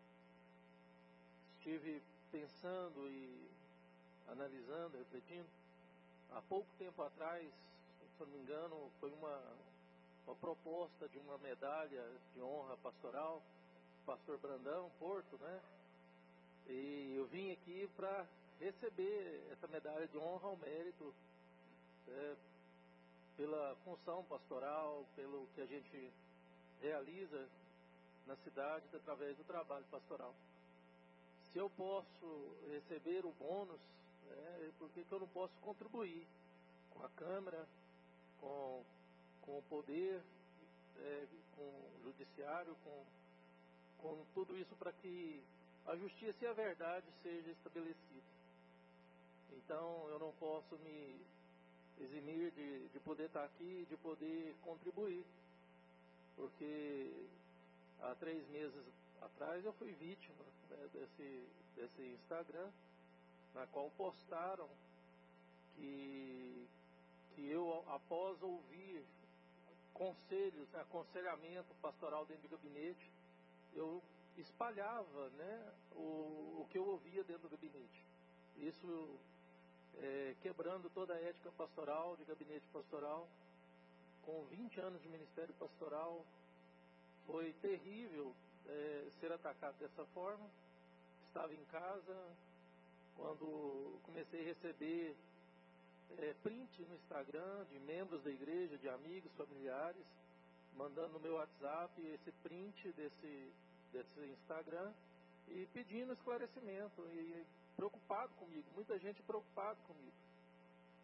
Estive pensando e analisando, refletindo. Há pouco tempo atrás, se eu não me engano, foi uma, uma proposta de uma medalha de honra pastoral, pastor Brandão, Porto, né? E eu vim aqui para receber essa medalha de honra ao mérito, é, pela função pastoral, pelo que a gente realiza na cidade através do trabalho pastoral. Se eu posso receber o bônus, é, por que que eu não posso contribuir com a Câmara, com, com o poder, é, com o judiciário, com, com tudo isso para que a justiça e a verdade sejam estabelecidas. Então eu não posso me eximir de, de poder estar aqui, de poder contribuir, porque há três meses atrás eu fui vítima, né, desse, desse Instagram, na qual postaram que, que eu, após ouvir conselhos, aconselhamento pastoral dentro do gabinete, eu espalhava, né, o, o que eu ouvia dentro do gabinete. Isso é, quebrando toda a ética pastoral, de gabinete pastoral. Com vinte anos de ministério pastoral, foi terrível é, ser atacado dessa forma. Estava em casa, quando comecei a receber é, print no Instagram de membros da igreja, de amigos, familiares, mandando no meu WhatsApp esse print desse, desse Instagram e pedindo esclarecimento e preocupado comigo, muita gente preocupada comigo.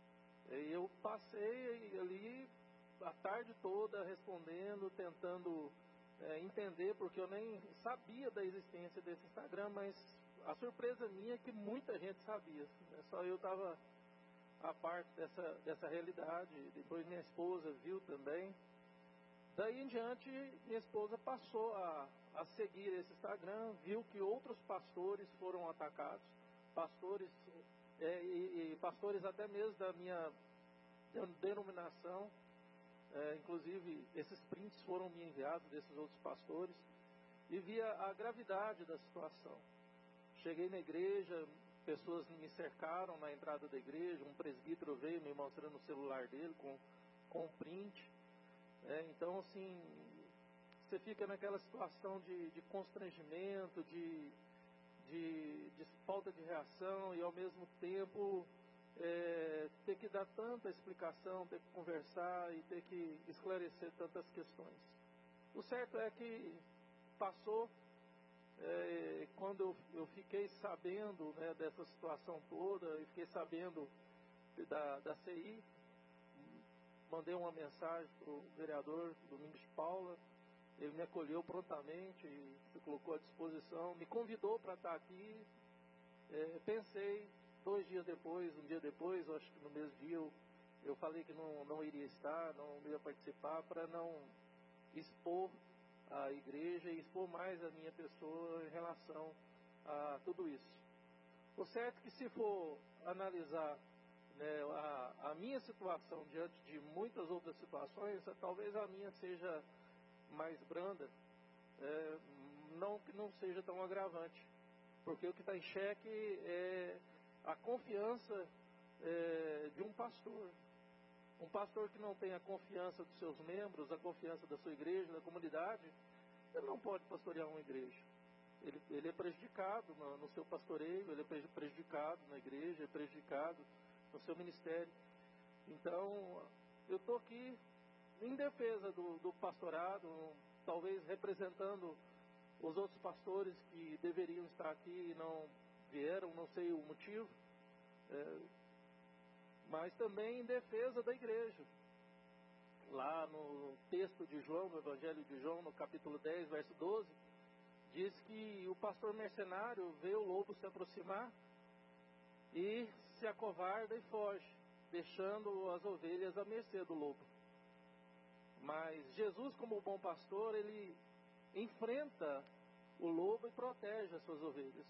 E eu passei ali a tarde toda respondendo, tentando é, entender, porque eu nem sabia da existência desse Instagram, mas a surpresa minha é que muita gente sabia. Né? Só eu estava a parte dessa, dessa realidade. Depois minha esposa viu também. Daí em diante, minha esposa passou a, a seguir esse Instagram, viu que outros pastores foram atacados, pastores é, e, e pastores até mesmo da minha denominação. É, inclusive, esses prints foram me enviados desses outros pastores, e via a gravidade da situação. Cheguei na igreja, pessoas me cercaram na entrada da igreja, um presbítero veio me mostrando o celular dele com, com um print. É, então, assim, você fica naquela situação de, de constrangimento, de, de, de falta de reação, e ao mesmo tempo É, ter que dar tanta explicação, ter que conversar e ter que esclarecer tantas questões. O certo é que passou, é, quando eu, eu fiquei sabendo, né, dessa situação toda, e fiquei sabendo da, da C I, mandei uma mensagem para o vereador Domingos Paula, ele me acolheu prontamente e se colocou à disposição, me convidou para estar aqui. É, pensei, dois dias depois, um dia depois, acho que no mesmo dia, eu, eu falei que não, não iria estar, não ia participar, para não expor a igreja e expor mais a minha pessoa em relação a tudo isso. O certo é que, se for analisar, né, a, a minha situação diante de muitas outras situações, talvez a minha seja mais branda, é, não que não seja tão agravante, porque o que está em xeque é a confiança é, de um pastor. Um pastor que não tem a confiança dos seus membros, a confiança da sua igreja, da comunidade, ele não pode pastorear uma igreja. Ele, ele é prejudicado no, no seu pastoreio, ele é prejudicado na igreja, é prejudicado no seu ministério. Então, eu estou aqui em defesa do, do pastorado, talvez representando os outros pastores que deveriam estar aqui e não vieram, não sei o motivo, é, mas também em defesa da igreja. Lá no texto de João, no Evangelho de João, no capítulo dez, verso doze, diz que o pastor mercenário vê o lobo se aproximar e se acovarda e foge, deixando as ovelhas à mercê do lobo. Mas Jesus, como bom pastor, ele enfrenta o lobo e protege as suas ovelhas.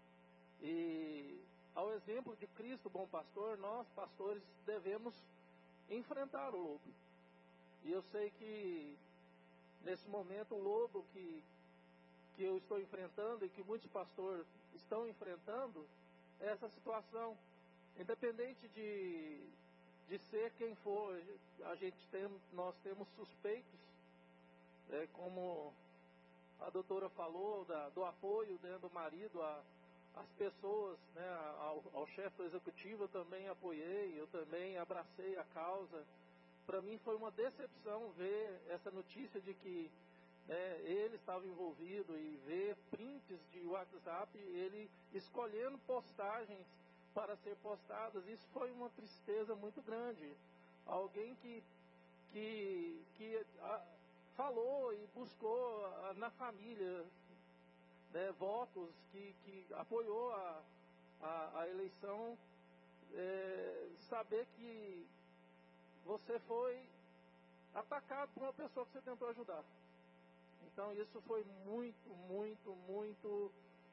E, ao exemplo de Cristo, bom pastor, nós, pastores, devemos enfrentar o lobo. E eu sei que, nesse momento, o lobo que, que eu estou enfrentando e que muitos pastores estão enfrentando é essa situação. Independente de, de ser quem for, a gente tem, nós temos suspeitos, é, como a doutora falou, da, do apoio, né, do marido a as pessoas, né, ao, ao chefe do executivo. Eu também apoiei, eu também abracei a causa. Para mim foi uma decepção ver essa notícia de que, né, ele estava envolvido, e ver prints de WhatsApp, ele escolhendo postagens para ser postadas. Isso foi uma tristeza muito grande. Alguém que, que, que a, falou e buscou a, na família, né, votos, que, que apoiou a, a, a eleição, é, saber que você foi atacado por uma pessoa que você tentou ajudar. Então isso foi muito, muito, muito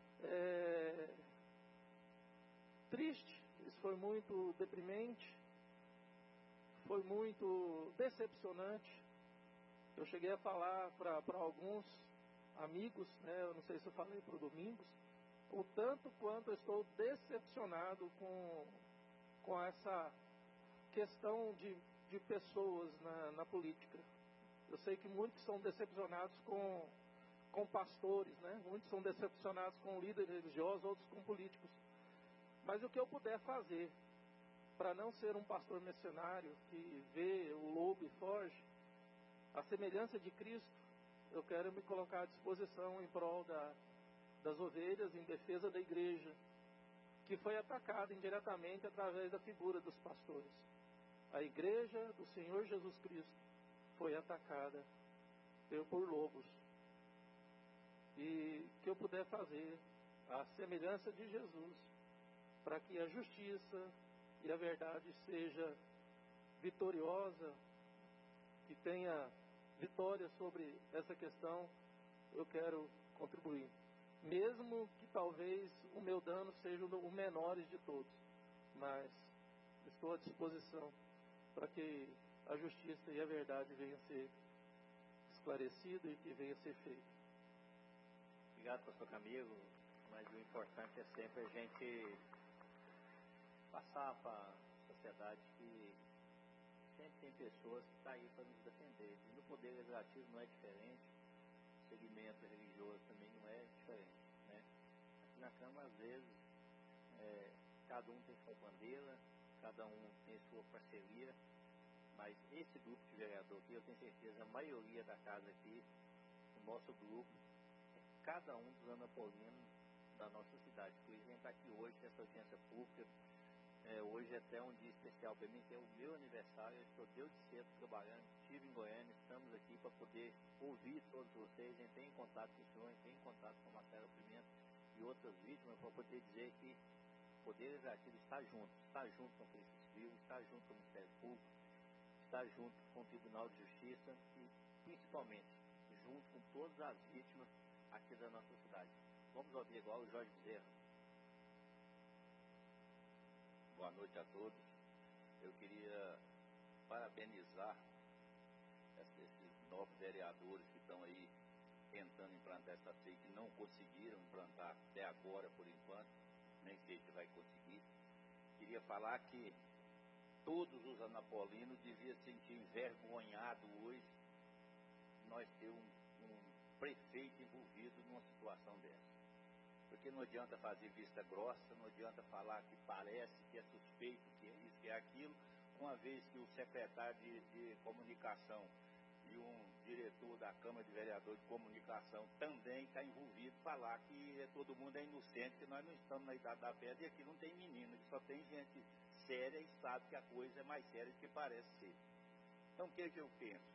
é, triste, isso foi muito deprimente, foi muito decepcionante. Eu cheguei a falar para alguns amigos, né, eu não sei se eu falei para o Domingos, o tanto quanto eu estou decepcionado com, com essa questão de, de pessoas na, na política. Eu sei que muitos são decepcionados com, com pastores, né? Muitos são decepcionados com líderes religiosos, outros com políticos. Mas o que eu puder fazer para não ser um pastor mercenário que vê o lobo e foge, a semelhança de Cristo, eu quero me colocar à disposição em prol da, das ovelhas, em defesa da igreja, que foi atacada indiretamente através da figura dos pastores. a igreja do Senhor Jesus Cristo foi atacada por lobos. E que eu puder fazer a semelhança de Jesus, para que a justiça e a verdade seja vitoriosa, que tenha vitória sobre essa questão, eu quero contribuir. Mesmo que talvez o meu dano seja o menor de todos, mas estou à disposição para que a justiça e a verdade venham a ser esclarecido e que venha a ser feito. Obrigado, pastor Camilo, mas o importante é sempre a gente passar para a sociedade que sempre tem pessoas que estão aí para nos defender. E no Poder Legislativo não é diferente, o segmento religioso também não é diferente, né? Aqui na Câmara, às vezes, é, cada um tem sua bandeira, cada um tem sua parceria, mas esse grupo de vereador aqui, eu tenho certeza, a maioria da casa aqui, o nosso grupo, é cada um dos anapolinos da nossa cidade. Por exemplo, está aqui hoje, essa audiência pública, é, hoje é até um dia especial para mim, que é o meu aniversário. Eu estou desde cedo trabalhando, estive em Goiânia, estamos aqui para poder ouvir todos vocês, entrei em contato com o senhor, entrei em contato com a Marcela Pimenta e outras vítimas, para poder dizer que o Poder Legislativo está junto, está junto com a Polícia Civil, está junto com o Ministério Público, está junto com o Tribunal de Justiça e, principalmente, junto com todas as vítimas aqui da nossa cidade. Vamos ouvir igual o Jorge Bezerra. Boa noite a todos. Eu queria parabenizar esses novos vereadores que estão aí tentando implantar essa lei, que não conseguiram implantar até agora, por enquanto, nem sei se vai conseguir. Queria falar que todos os anapolinos deviam se sentir envergonhados hoje nós ter um, um prefeito envolvido numa situação dessa. Porque não adianta fazer vista grossa, não adianta falar que parece, que é suspeito, que é isso, que é aquilo, uma vez que o secretário de, de comunicação e um diretor da Câmara de Vereadores de Comunicação também está envolvido, falar que todo mundo é inocente, que nós não estamos na idade da pedra e aqui não tem menino, só tem gente séria e sabe que a coisa é mais séria do que parece ser. Então o que é que eu penso?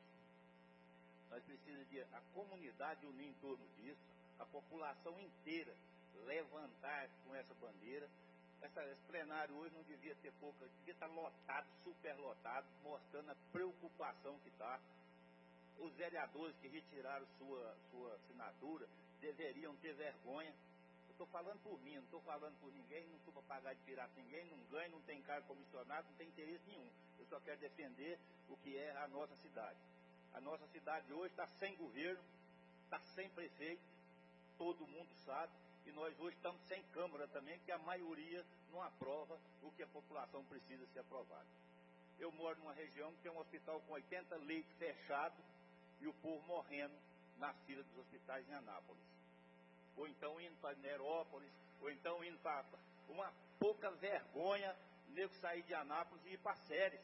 Nós precisamos de a comunidade unir em torno disso, a população inteira levantar com essa bandeira. Essa, esse plenário hoje não devia ter pouca, devia estar lotado, super lotado, mostrando a preocupação que está. Os vereadores que retiraram sua, sua assinatura deveriam ter vergonha. Eu estou falando por mim, não estou falando por ninguém, não estou para pagar de pirata ninguém, não ganho, não tem cargo comissionado, não tem interesse nenhum. Eu só quero defender o que é a nossa cidade. A nossa cidade hoje está sem governo, está sem prefeito, todo mundo sabe, e nós hoje estamos sem Câmara também, que a maioria não aprova o que a população precisa ser aprovado. Eu moro numa região que tem um hospital com oitenta leitos fechados e o povo morrendo na fila dos hospitais em Anápolis. Ou então indo para Nerópolis, ou então indo para uma pouca vergonha, o nego sair de Anápolis e ir para Séries.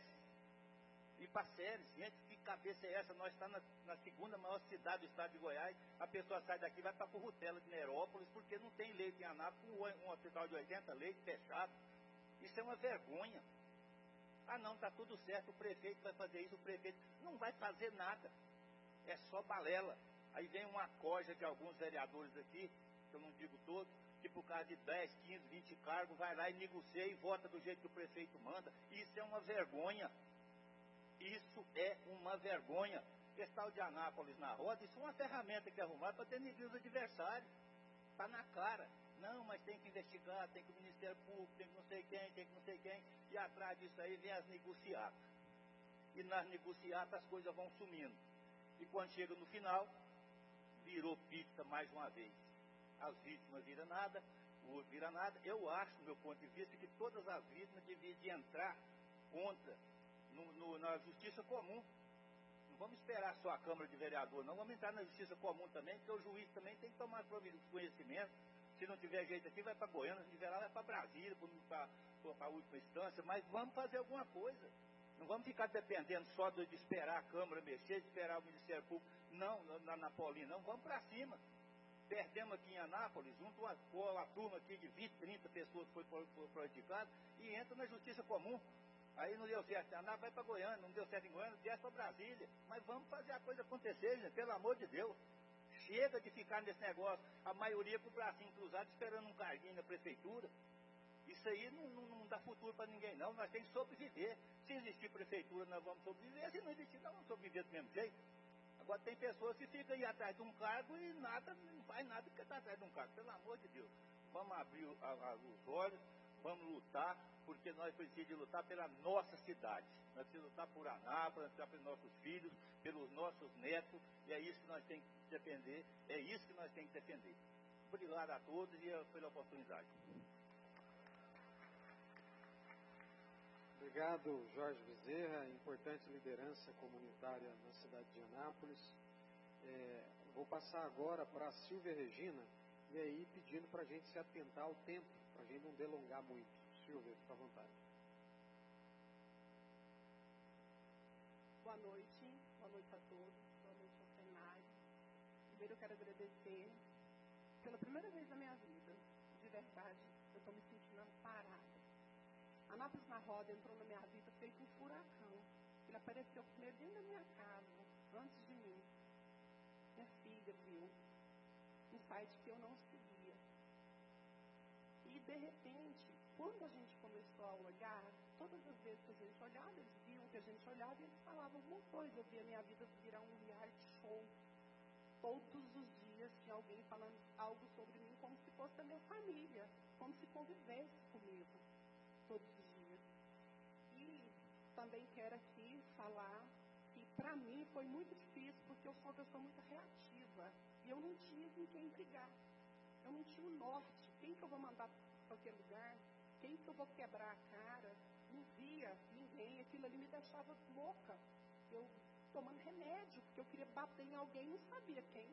Ir para Séries, gente, que cabeça é essa? Nós estamos na, na segunda maior cidade do estado de Goiás, a pessoa sai daqui e vai para a Currutela de Nerópolis, porque não tem leito em Anápolis, um, um hospital de oitenta leitos fechado. Isso é uma vergonha. Ah não, está tudo certo, o prefeito vai fazer isso, o prefeito não vai fazer nada. É só balela. Aí vem uma coja de alguns vereadores aqui, que eu não digo todos, que por causa de dez, quinze, vinte cargos, vai lá e negocia e vota do jeito que o prefeito manda. Isso é uma vergonha. Isso é uma vergonha. Esse tal de Anápolis na roda, isso é uma ferramenta que é arrumada para denegrir os adversários. Está na cara. Não, mas tem que investigar, tem que o Ministério Público, tem que não sei quem, tem que não sei quem. E atrás disso aí vem as negociatas. E nas negociatas as coisas vão sumindo. E quando chega no final, virou pizza mais uma vez. As vítimas viram nada, o outro vira nada. Eu acho, do meu ponto de vista, que todas as vítimas deviam de entrar contra, no, no, na justiça comum. Não vamos esperar só a Câmara de Vereador, não. Vamos entrar na justiça comum também, porque o juiz também tem que tomar conhecimento. Se não tiver jeito aqui, vai para Goiânia, se tiver lá, vai para Brasília, para a última instância. Mas vamos fazer alguma coisa. Não vamos ficar dependendo só de esperar a Câmara mexer, de esperar o Ministério Público. Não, na Napolina, não. Vamos para cima. Perdemos aqui em Anápolis, junto a, com a turma aqui de vinte, trinta pessoas que foi prejudicadas, e entra na justiça comum. Aí não deu certo em Anápolis, vai para Goiânia, não deu certo em Goiânia, desce para Brasília. Mas vamos fazer a coisa acontecer, gente, pelo amor de Deus. Chega de ficar nesse negócio, a maioria com o bracinho cruzado, esperando um carguinho na prefeitura. Isso aí não, não, não dá futuro para ninguém, não. Nós temos que sobreviver. Se existir prefeitura, nós vamos sobreviver. Se não existir, nós vamos sobreviver do mesmo jeito. Agora tem pessoas que ficam aí atrás de um cargo e nada, não faz nada porque está atrás de um cargo. Pelo amor de Deus. Vamos abrir a, a, os olhos, vamos lutar, porque nós precisamos de lutar pela nossa cidade. Nós precisamos lutar por Anápolis, nós precisamos pelos nossos filhos, pelos nossos netos, e é isso que nós temos que defender, é isso que nós temos que defender. Obrigado a todos e pela oportunidade. Obrigado, Jorge Bezerra, importante liderança comunitária na cidade de Anápolis. É, vou passar agora para a Silvia Regina, e aí pedindo para a gente se atentar ao tempo, para a gente não delongar muito. Silvia, fica à vontade. Boa noite, boa noite a todos, boa noite ao cenário. Primeiro eu quero agradecer, pela primeira vez na minha vida, de verdade, eu estou me sentindo amparada. Anápolis na Roda entrou na minha vida feito um furacão. Ele apareceu primeiro dentro da minha casa, antes de mim. Minha filha viu um site que eu não seguia. E, de repente, quando a gente começou a olhar, todas as vezes que a gente olhava, eles viam que a gente olhava e eles falavam alguma coisa. Eu via minha vida virar um reality show. Todos os dias tinha alguém falando algo sobre mim como se fosse a minha família, como se convivesse comigo. Todos os dias. E também quero aqui falar que para mim foi muito difícil, porque eu sou uma pessoa muito reativa e eu não tinha com quem brigar. Eu não tinha o norte. Quem que eu vou mandar para aquele lugar? Quem que eu vou quebrar a cara? Não via ninguém. Aquilo ali me deixava louca. Eu tomando remédio, porque eu queria bater em alguém e não sabia quem.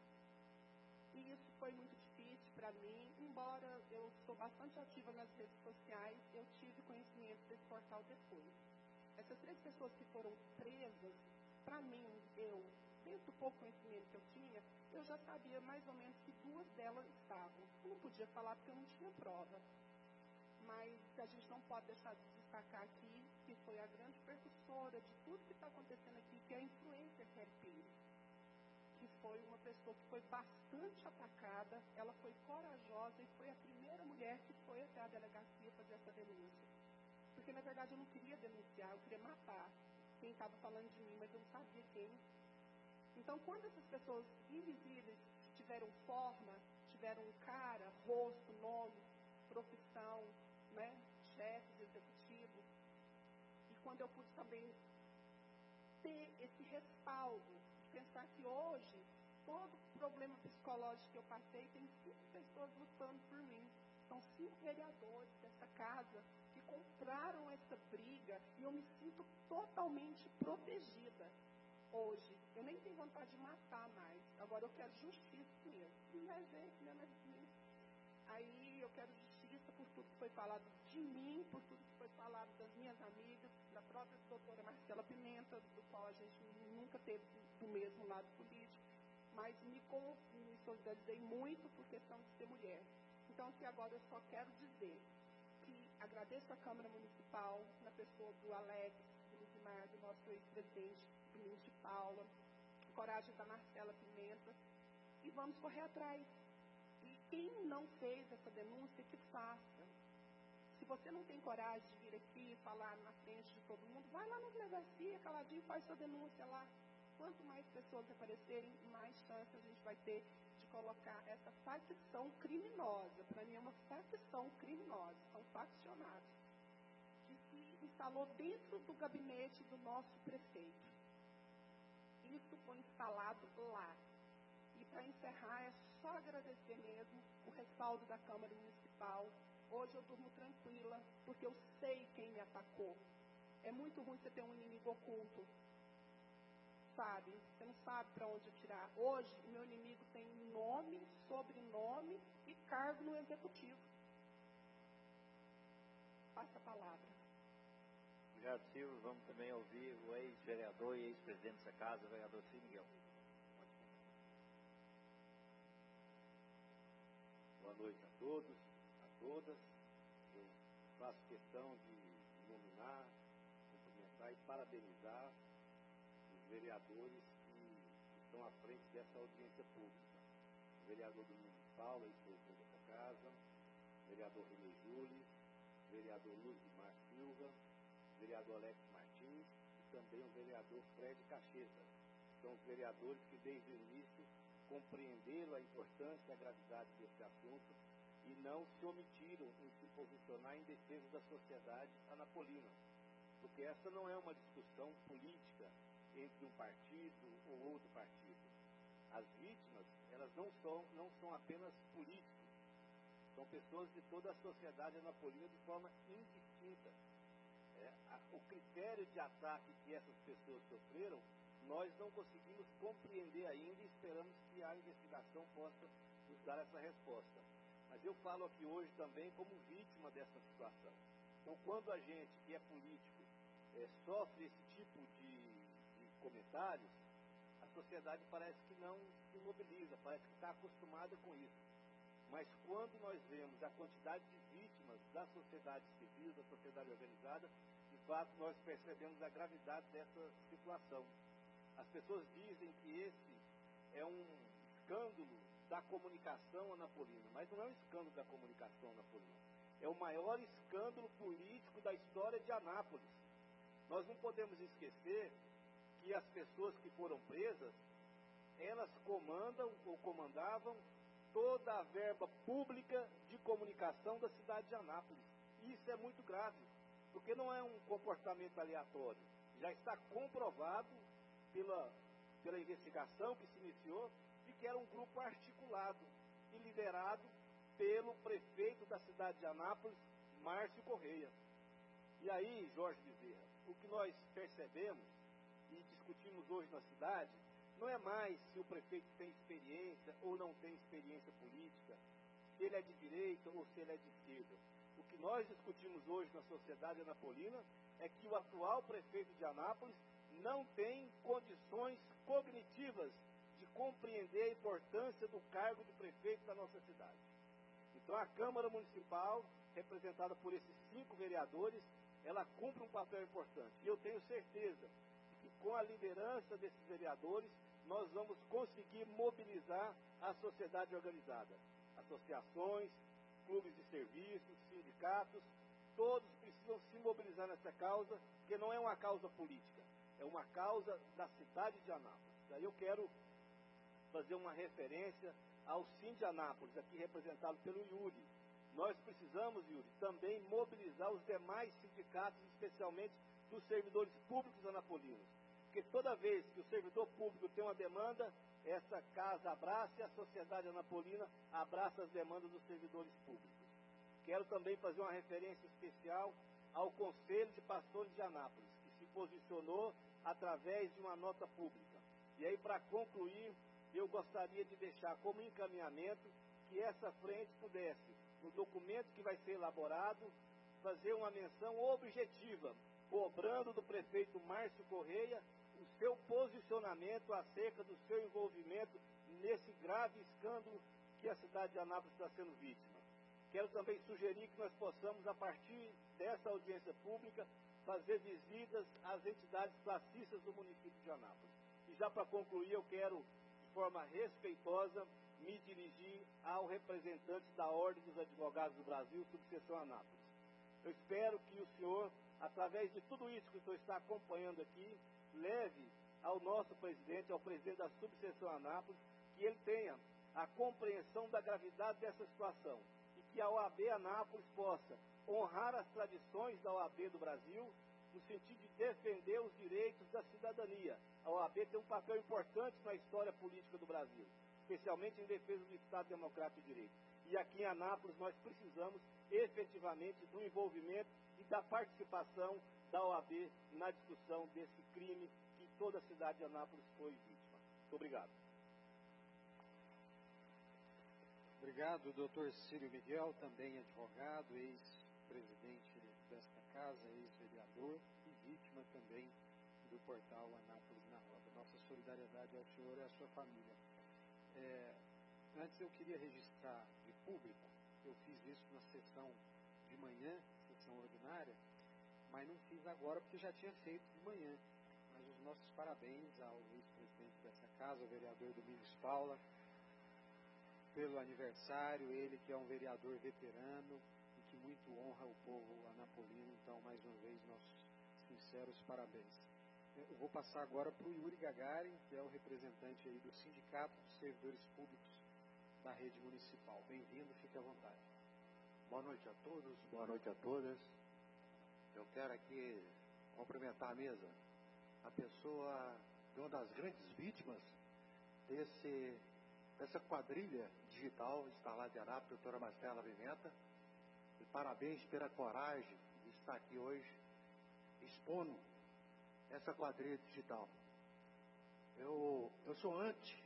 E isso foi muito difícil para mim, embora eu sou bastante ativa nas redes sociais, eu tive conhecimento desse portal depois. Essas três pessoas que foram presas, para mim, eu, dentro do pouco conhecimento que eu tinha, eu já sabia mais ou menos que duas delas estavam. Eu não podia falar porque eu não tinha prova. Mas a gente não pode deixar de destacar aqui que foi a grande percussora de tudo que está acontecendo aqui, que é a influencer Kelly Pires, que foi uma pessoa que foi bastante atacada, ela foi corajosa e foi a primeira mulher que foi até a delegacia fazer essa denúncia. Porque, na verdade, eu não queria denunciar, eu queria matar quem estava falando de mim, mas eu não sabia quem. Então, quando essas pessoas invisíveis tiveram forma, tiveram cara, rosto, nome, profissão, né, chefes, executivo, e quando eu pude também ter esse respaldo, pensar que hoje, todo problema psicológico que eu passei, tem cinco pessoas lutando por mim. São cinco vereadores dessa casa que compraram essa briga e eu me sinto totalmente protegida hoje. Eu nem tenho vontade de matar mais. Agora eu quero justiça mesmo. Não é jeito, não é assim. Aí eu quero justiça por tudo que foi falado de mim, por tudo que foi falado das minhas amigas, da própria doutora Marcela Pimenta, do qual a gente nunca teve do mesmo lado político, mas me, com, me solidarizei muito por questão de ser mulher. Então, aqui agora eu só quero dizer que agradeço a Câmara Municipal, na pessoa do Alex, do Luzimar, do nosso ex-presidente, do ministro de Paula, a coragem da Marcela Pimenta, e vamos correr atrás. E quem não fez essa denúncia, que faça. Se você não tem coragem de vir aqui e falar na frente de todo mundo, vai lá na delegacia, caladinho, faz sua denúncia lá. Quanto mais pessoas aparecerem, mais chance a gente vai ter de colocar essa facção criminosa. Para mim é uma facção criminosa, são faccionados, que se instalou dentro do gabinete do nosso prefeito. Isso foi instalado lá. E para encerrar, é só agradecer mesmo o respaldo da Câmara Municipal. Hoje eu durmo tranquila, porque eu sei quem me atacou. É muito ruim você ter um inimigo oculto, sabe? Você não sabe para onde atirar. Hoje, o meu inimigo tem nome, sobrenome e cargo no Executivo. Passa a palavra. Obrigado, Silvio. Vamos também ouvir o ex-vereador e ex-presidente dessa casa, o vereador Cid Miguel. Boa noite a todos, a todas. Eu faço questão de nominar cumprimentar e parabenizar os vereadores que estão à frente dessa audiência pública. O vereador Domingos Paula, ex-presidente dessa casa, o vereador René Júlio, o vereador Luzimar Silva, o vereador Alex Martins e também o vereador Fred Cacheta. São os vereadores que desde o início compreenderam a importância e a gravidade desse assunto e não se omitiram em se posicionar em defesa da sociedade anapolina. Porque essa não é uma discussão política entre um partido ou outro partido. As vítimas, elas não são, não são apenas políticos, são pessoas de toda a sociedade anapolina de forma indistinta. É, a, o critério de ataque que essas pessoas sofreram, nós não conseguimos compreender ainda e esperamos que a investigação possa nos dar essa resposta. Mas eu falo aqui hoje também como vítima dessa situação. Então, quando a gente, que é político, é, sofre esse tipo de, de comentários, a sociedade parece que não se mobiliza, parece que está acostumada com isso. Mas quando nós vemos a quantidade de vítimas da sociedade civil, da sociedade organizada, de fato nós percebemos a gravidade dessa situação. As pessoas dizem que esse é um escândalo da comunicação anapolina, mas não é um escândalo da comunicação anapolina. É o maior escândalo político da história de Anápolis. Nós não podemos esquecer que as pessoas que foram presas, elas comandam ou comandavam toda a verba pública de comunicação da cidade de Anápolis. E isso é muito grave, porque não é um comportamento aleatório. Já está comprovado pela, pela investigação que se iniciou de que era um grupo articulado e liderado pelo prefeito da cidade de Anápolis, Márcio Correia. E aí, Jorge Bezerra, o que nós percebemos e discutimos hoje na cidade não é mais se o prefeito tem experiência ou não tem experiência política, se ele é de direita ou se ele é de esquerda. O que nós discutimos hoje na sociedade anapolina é que o atual prefeito de Anápolis não tem condições cognitivas de compreender a importância do cargo de prefeito da nossa cidade. Então a Câmara Municipal, representada por esses cinco vereadores, ela cumpre um papel importante. E eu tenho certeza que com a liderança desses vereadores, nós vamos conseguir mobilizar a sociedade organizada. Associações, clubes de serviços, sindicatos, todos precisam se mobilizar nessa causa, porque não é uma causa política, é uma causa da cidade de Anápolis. Daí eu quero fazer uma referência ao Sim de Anápolis, aqui representado pelo Yuri. Nós precisamos, Yuri, também mobilizar os demais sindicatos, especialmente dos servidores públicos anapolinos. Porque toda vez que o servidor público tem uma demanda, essa casa abraça e a sociedade anapolina abraça as demandas dos servidores públicos. Quero também fazer uma referência especial ao Conselho de Pastores de Anápolis, que se posicionou através de uma nota pública. E aí, para concluir, eu gostaria de deixar como encaminhamento que essa frente pudesse, no documento que vai ser elaborado, fazer uma menção objetiva, cobrando do prefeito Márcio Correia o seu posicionamento acerca do seu envolvimento nesse grave escândalo que a cidade de Anápolis está sendo vítima. Quero também sugerir que nós possamos, a partir dessa audiência pública, fazer visitas às entidades classistas do município de Anápolis. E já para concluir, eu quero, de forma respeitosa, me dirigir ao representante da Ordem dos Advogados do Brasil, subseção Anápolis. Eu espero que o senhor, através de tudo isso que o senhor está acompanhando aqui, leve ao nosso presidente, ao presidente da subseção Anápolis, que ele tenha a compreensão da gravidade dessa situação e que a O A B Anápolis possa honrar as tradições da O A B do Brasil no sentido de defender os direitos da cidadania. A O A B tem um papel importante na história política do Brasil, especialmente em defesa do Estado Democrático de Direito. E aqui em Anápolis nós precisamos efetivamente do envolvimento e da participação da O A B na discussão desse crime que toda a cidade de Anápolis foi vítima. Muito obrigado. Obrigado, doutor Círio Miguel, também advogado, ex-presidente desta casa, ex-vereador e vítima também do portal Anápolis na Roda. Nossa solidariedade ao senhor e à sua família. É, antes eu queria registrar de público, eu fiz isso na sessão de manhã, sessão ordinária, mas não fiz agora porque já tinha feito de manhã. Mas os nossos parabéns ao ex-presidente dessa casa, o vereador Domingos Paula, pelo aniversário, ele que é um vereador veterano e que muito honra o povo anapolino. Então, mais uma vez, nossos sinceros parabéns. Eu vou passar agora para o Yuri Gagarin, que é o representante aí do Sindicato dos Servidores Públicos da Rede Municipal. Bem-vindo, fique à vontade. Boa noite a todos, boa noite a todas. Eu quero aqui cumprimentar a mesa, a pessoa de uma das grandes vítimas desse, dessa quadrilha digital instalada em Anápolis, a doutora Marcela Pimenta. E parabéns pela coragem de estar aqui hoje expondo essa quadrilha digital. Eu, eu sou anti,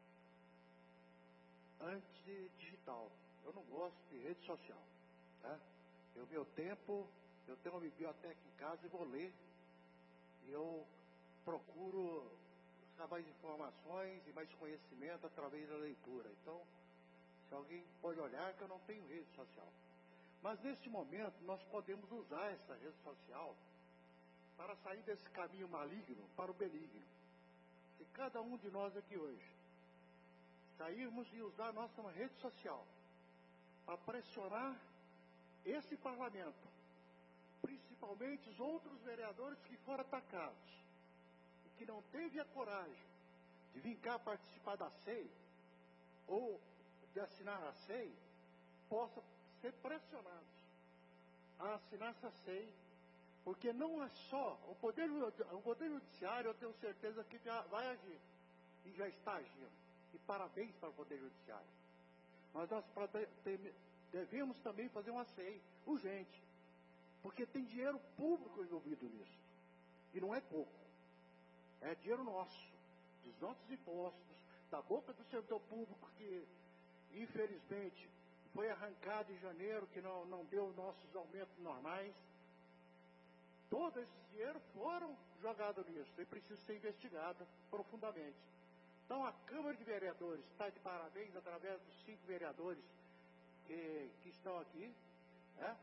anti-digital. Eu não gosto de rede social. Tá? Eu, meu tempo, eu tenho uma biblioteca em casa e vou ler. E eu procuro buscar mais informações e mais conhecimento através da leitura. Então, se alguém pode olhar que eu não tenho rede social. Mas neste momento nós podemos usar essa rede social para sair desse caminho maligno para o benigno. Se cada um de nós aqui hoje sairmos e usar a nossa rede social para pressionar esse parlamento, principalmente os outros vereadores que foram atacados e que não teve a coragem de vir cá participar da C E I ou de assinar a C E I, possa ser pressionados a assinar essa C E I, porque não é só o Poder, o poder Judiciário, eu tenho certeza que já vai agir e já está agindo, e parabéns para o Poder Judiciário. Mas nós devemos também fazer uma C E I urgente, porque tem dinheiro público envolvido nisso, e não é pouco, é dinheiro nosso, dos nossos impostos, da boca do servidor público que, infelizmente, foi arrancado em janeiro, que não, não deu nossos aumentos normais. Todo esse dinheiro foram jogados nisso e precisa ser investigado profundamente. Então a Câmara de Vereadores está de parabéns através dos cinco vereadores que, que estão aqui, né?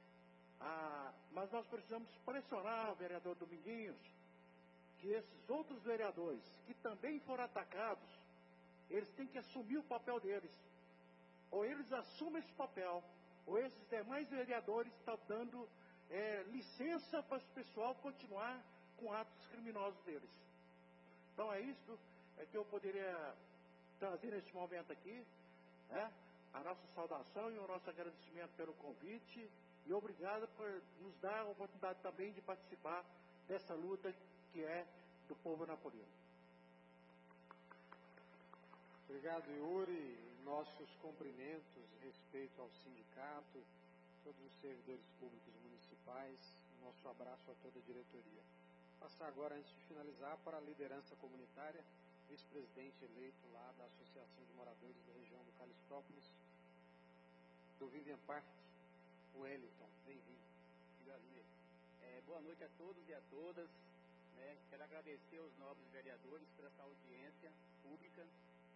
Ah, mas nós precisamos pressionar o vereador Dominguinhos, que esses outros vereadores que também foram atacados, eles têm que assumir o papel deles. Ou eles assumem esse papel, ou esses demais vereadores estão dando é, licença para esse pessoal continuar com atos criminosos deles. Então é isso é que eu poderia trazer nesse momento aqui, né? A nossa saudação e o nosso agradecimento pelo convite e obrigado por nos dar a oportunidade também de participar dessa luta que é do povo anapolino. Obrigado, Yuri. Nossos cumprimentos, respeito ao sindicato, todos os servidores públicos municipais, nosso abraço a toda a diretoria. Passar agora, antes de finalizar, para a liderança comunitária, vice-presidente eleito lá da Associação de Moradores da região do Calistópolis, do Vivian Park, o Wellington. Bem-vindo. É, boa noite a todos e a todas. Né? Quero agradecer aos nobres vereadores por essa audiência pública.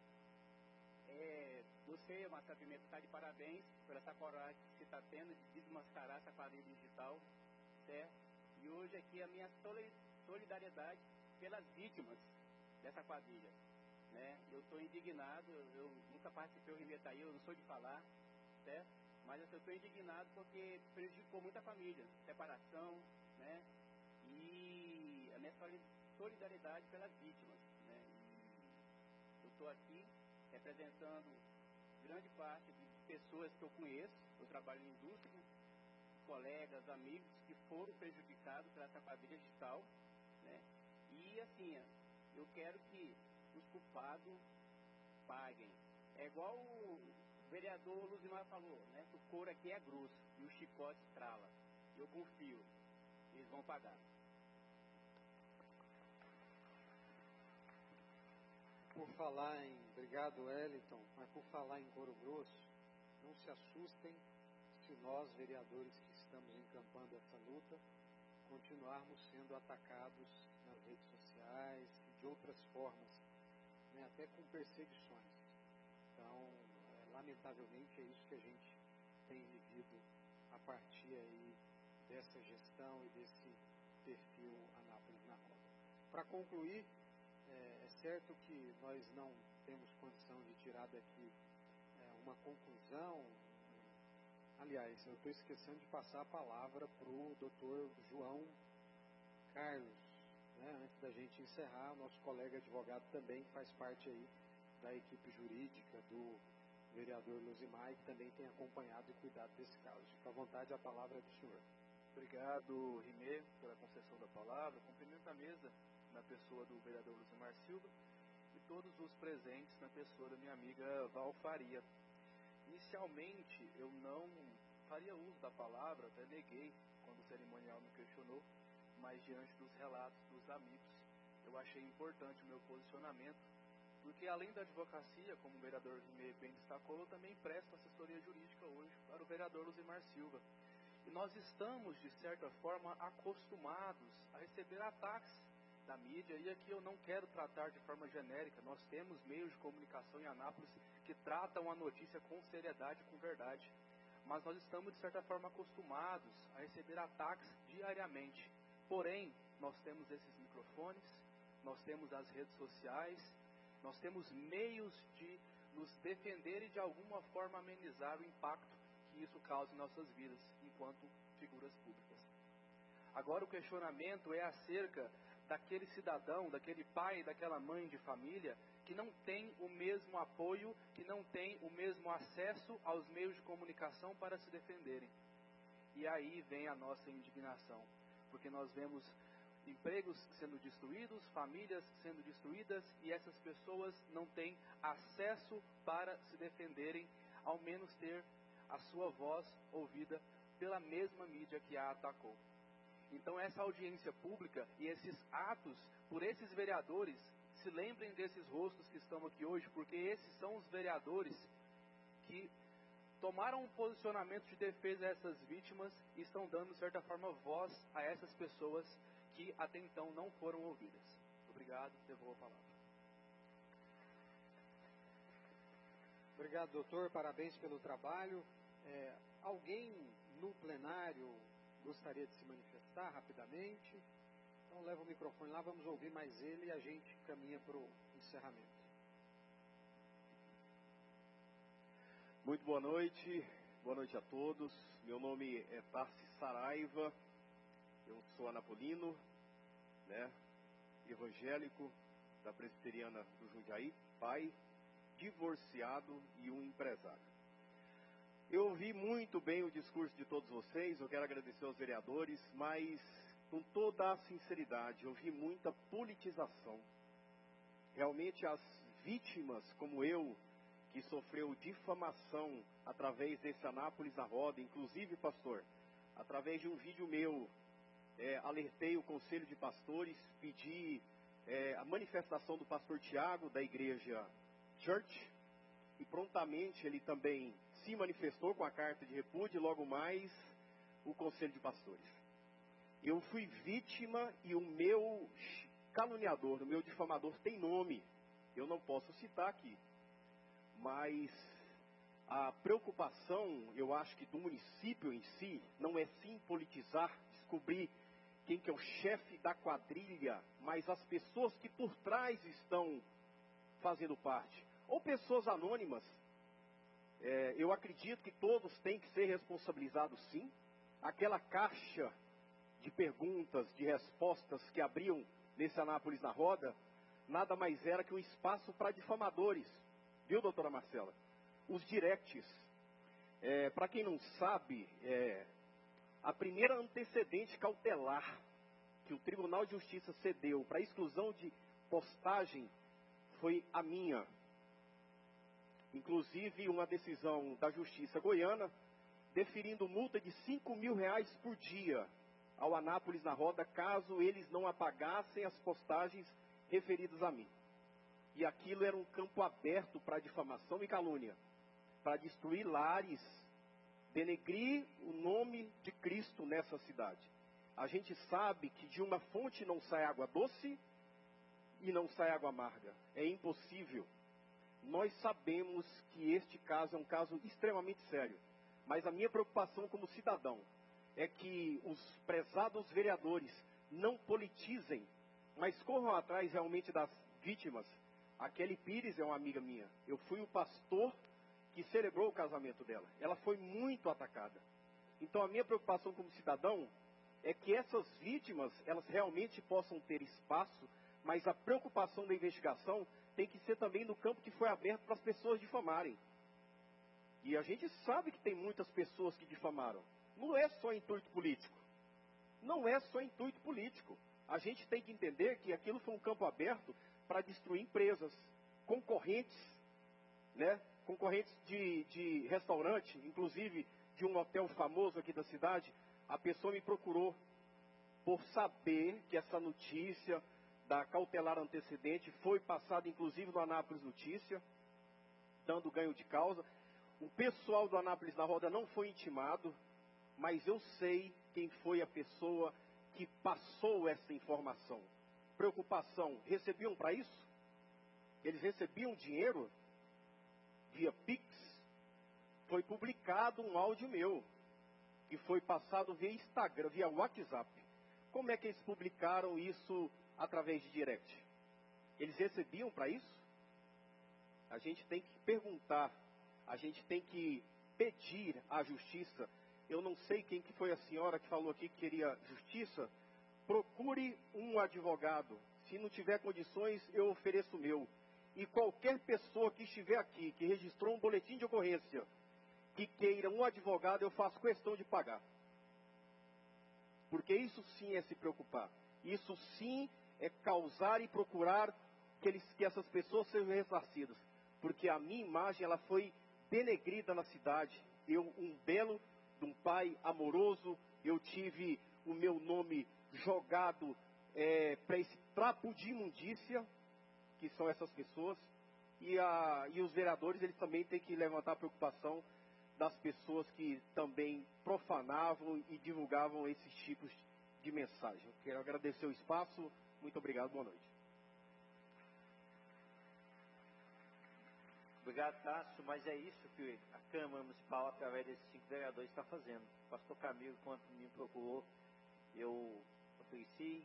É, você, Marcelo Pimenta, está de parabéns por essa coragem que você está tendo de desmascarar essa quadrilha digital, certo? E hoje aqui a minha solidariedade pelas vítimas dessa quadrilha, né? Eu estou indignado, eu nunca participei do Rimetaí, eu não sou de falar, certo? Mas eu estou indignado porque prejudicou muita família, separação, né? E a minha solidariedade pelas vítimas, né? E eu estou aqui representando grande parte de pessoas que eu conheço, eu trabalho em indústria, colegas, amigos que foram prejudicados por essa quadrilha digital, né? E assim, eu quero que os culpados paguem. É igual o vereador Luzimar falou, né? O couro aqui é grosso e o chicote estrala. Eu confio, eles vão pagar. Por falar em, obrigado Wellington, mas por falar em couro grosso, não se assustem se nós, vereadores que estamos encampando essa luta, continuarmos sendo atacados nas redes sociais e de outras formas, né, até com perseguições. Então, é, lamentavelmente é isso que a gente tem vivido a partir aí dessa gestão e desse perfil Anápolis na Roda. Para concluir, é, é certo que nós não temos condição de tirar daqui é, uma conclusão. Aliás, eu estou esquecendo de passar a palavra para o doutor João Carlos, né, antes da gente encerrar, nosso colega advogado também faz parte aí da equipe jurídica do vereador Luzimar, que também tem acompanhado e cuidado desse caso. Fica à vontade, a palavra é do senhor. Obrigado, Rimê, pela concessão da palavra. Cumprimento a mesa na pessoa do vereador Luzimar Silva e todos os presentes na pessoa da minha amiga Val Faria. Inicialmente, eu não faria uso da palavra, até neguei quando o cerimonial me questionou, mas diante dos relatos dos amigos, eu achei importante o meu posicionamento, porque além da advocacia, como o vereador Rimê bem destacou, eu também presto assessoria jurídica hoje para o vereador Luzimar Silva. E nós estamos, de certa forma, acostumados a receber ataques da mídia, e aqui eu não quero tratar de forma genérica, nós temos meios de comunicação em Anápolis que tratam a notícia com seriedade e com verdade, mas nós estamos, de certa forma, acostumados a receber ataques diariamente. Porém, nós temos esses microfones, nós temos as redes sociais, nós temos meios de nos defender e de alguma forma amenizar o impacto que isso causa em nossas vidas, enquanto figuras públicas. Agora o questionamento é acerca daquele cidadão, daquele pai, daquela mãe de família, que não tem o mesmo apoio, que não tem o mesmo acesso aos meios de comunicação para se defenderem. E aí vem a nossa indignação, porque nós vemos empregos sendo destruídos, famílias sendo destruídas, e essas pessoas não têm acesso para se defenderem, ao menos ter a sua voz ouvida pela mesma mídia que a atacou. Então essa audiência pública e esses atos por esses vereadores, se lembrem desses rostos que estão aqui hoje, porque esses são os vereadores que tomaram um posicionamento de defesa a essas vítimas e estão dando, de certa forma, voz a essas pessoas que até então não foram ouvidas. Obrigado, devolvo a palavra. Obrigado, doutor, parabéns pelo trabalho. É, alguém no plenário gostaria de se manifestar rapidamente? Então leva o microfone lá, vamos ouvir mais ele e a gente caminha para o encerramento. Muito boa noite, boa noite a todos. Meu nome é Tarci Saraiva, eu sou anapolino, né, evangélico da Presbiteriana do Jundiaí, pai, divorciado e um empresário. Eu ouvi muito bem o discurso de todos vocês, eu quero agradecer aos vereadores, mas com toda a sinceridade, eu vi muita politização. Realmente as vítimas como eu, que sofreu difamação através desse Anápolis na Roda, inclusive, pastor, através de um vídeo meu, é, alertei o Conselho de Pastores, pedi é, a manifestação do pastor Tiago, da igreja Church, e prontamente ele também se manifestou com a carta de repúdio, e logo mais o Conselho de Pastores. Eu fui vítima e o meu caluniador, o meu difamador tem nome, eu não posso citar aqui. Mas a preocupação, eu acho que do município em si, não é sim politizar, descobrir quem que é o chefe da quadrilha, mas as pessoas que por trás estão fazendo parte. Ou pessoas anônimas. É, eu acredito que todos têm que ser responsabilizados sim. Aquela caixa de perguntas, de respostas que abriam nesse Anápolis na Roda, nada mais era que um espaço para difamadores. Viu, doutora Marcela? Os directs. É, para quem não sabe, é, a primeira antecedente cautelar que o Tribunal de Justiça cedeu para exclusão de postagem foi a minha. Inclusive uma decisão da Justiça Goiana deferindo multa de cinco mil reais por dia ao Anápolis na Roda, caso eles não apagassem as postagens referidas a mim. E aquilo era um campo aberto para difamação e calúnia, para destruir lares, denegrir o nome de Cristo nessa cidade. A gente sabe que de uma fonte não sai água doce e não sai água amarga. É impossível. Nós sabemos que este caso é um caso extremamente sério. Mas a minha preocupação como cidadão é que os prezados vereadores não politizem, mas corram atrás realmente das vítimas. A Kelly Pires é uma amiga minha. Eu fui o pastor que celebrou o casamento dela. Ela foi muito atacada. Então a minha preocupação como cidadão é que essas vítimas, elas realmente possam ter espaço, mas a preocupação da investigação tem que ser também no campo que foi aberto para as pessoas difamarem. E a gente sabe que tem muitas pessoas que difamaram. Não é só intuito político. Não é só intuito político. A gente tem que entender que aquilo foi um campo aberto para destruir empresas, concorrentes, né? Concorrentes de, de restaurante, inclusive de um hotel famoso aqui da cidade. A pessoa me procurou por saber que essa notícia da cautelar antecedente foi passada inclusive no Anápolis Notícia, dando ganho de causa. O pessoal do Anápolis na Roda não foi intimado, mas eu sei quem foi a pessoa que passou essa informação. Preocupação, recebiam para isso? Eles recebiam dinheiro via Pix? Foi publicado um áudio meu, que foi passado via Instagram, via WhatsApp. Como é que eles publicaram isso através de direct? Eles recebiam para isso? A gente tem que perguntar, a gente tem que pedir à justiça. Eu não sei quem que foi a senhora que falou aqui que queria justiça. Procure um advogado. Se não tiver condições, eu ofereço o meu. E qualquer pessoa que estiver aqui, que registrou um boletim de ocorrência, que queira um advogado, eu faço questão de pagar. Porque isso sim é se preocupar. Isso sim é causar e procurar que, eles, que essas pessoas sejam ressarcidas. Porque a minha imagem, ela foi denegrida na cidade. Eu, um belo de um pai amoroso, eu tive o meu nome jogado é, para esse trapo de imundícia, que são essas pessoas. E, a, e os vereadores, eles também têm que levantar a preocupação das pessoas que também profanavam e divulgavam esses tipos de mensagem. Eu quero agradecer o espaço. Muito obrigado, boa noite. Obrigado, Tássio, mas é isso que a Câmara Municipal, através desses cinco vereadores, está fazendo. O pastor Camilo, quando me procurou, eu ofereci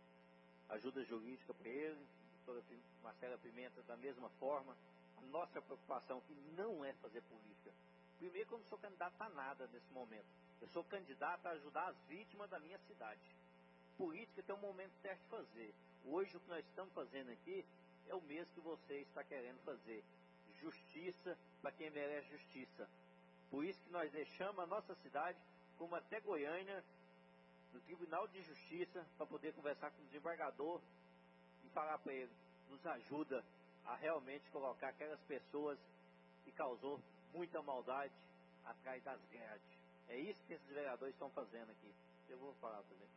ajuda jurídica para ele, a doutora Marcela Pimenta da mesma forma. A nossa preocupação aqui não é fazer política. Primeiro que eu não sou candidato a nada nesse momento. Eu sou candidato a ajudar as vítimas da minha cidade. Política tem um momento certo de fazer. Hoje o que nós estamos fazendo aqui é o mesmo que você está querendo fazer. Justiça para quem merece justiça. Por isso que nós deixamos a nossa cidade, como até Goiânia, no Tribunal de Justiça, para poder conversar com o desembargador e falar para ele, nos ajuda a realmente colocar aquelas pessoas que causou muita maldade atrás das grades. É isso que esses vereadores estão fazendo aqui. Eu vou falar também.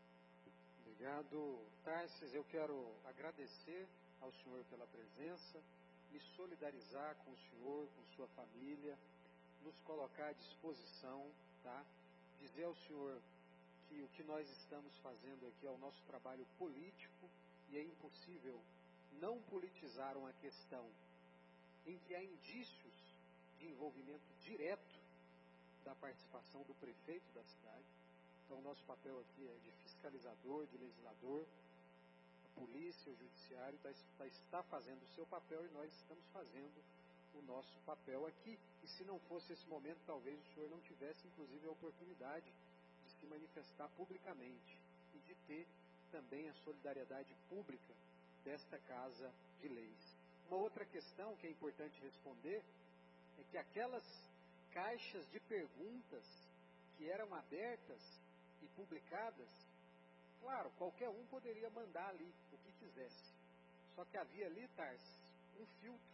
Obrigado, Tarsis. Eu quero agradecer ao senhor pela presença, me solidarizar com o senhor, com sua família, nos colocar à disposição, tá? Dizer ao senhor que o que nós estamos fazendo aqui é o nosso trabalho político e é impossível não politizar uma questão em que há indícios de envolvimento direto da participação do prefeito da cidade. Então, o nosso papel aqui é de fiscalizador, de legislador. A polícia, o judiciário tá, está fazendo o seu papel e nós estamos fazendo o nosso papel aqui. E se não fosse esse momento, talvez o senhor não tivesse, inclusive, a oportunidade de se manifestar publicamente e de ter também a solidariedade pública desta Casa de Leis. Uma outra questão que é importante responder é que aquelas caixas de perguntas que eram abertas e publicadas, claro, qualquer um poderia mandar ali o que quisesse. Só que havia ali, Tarsis, um filtro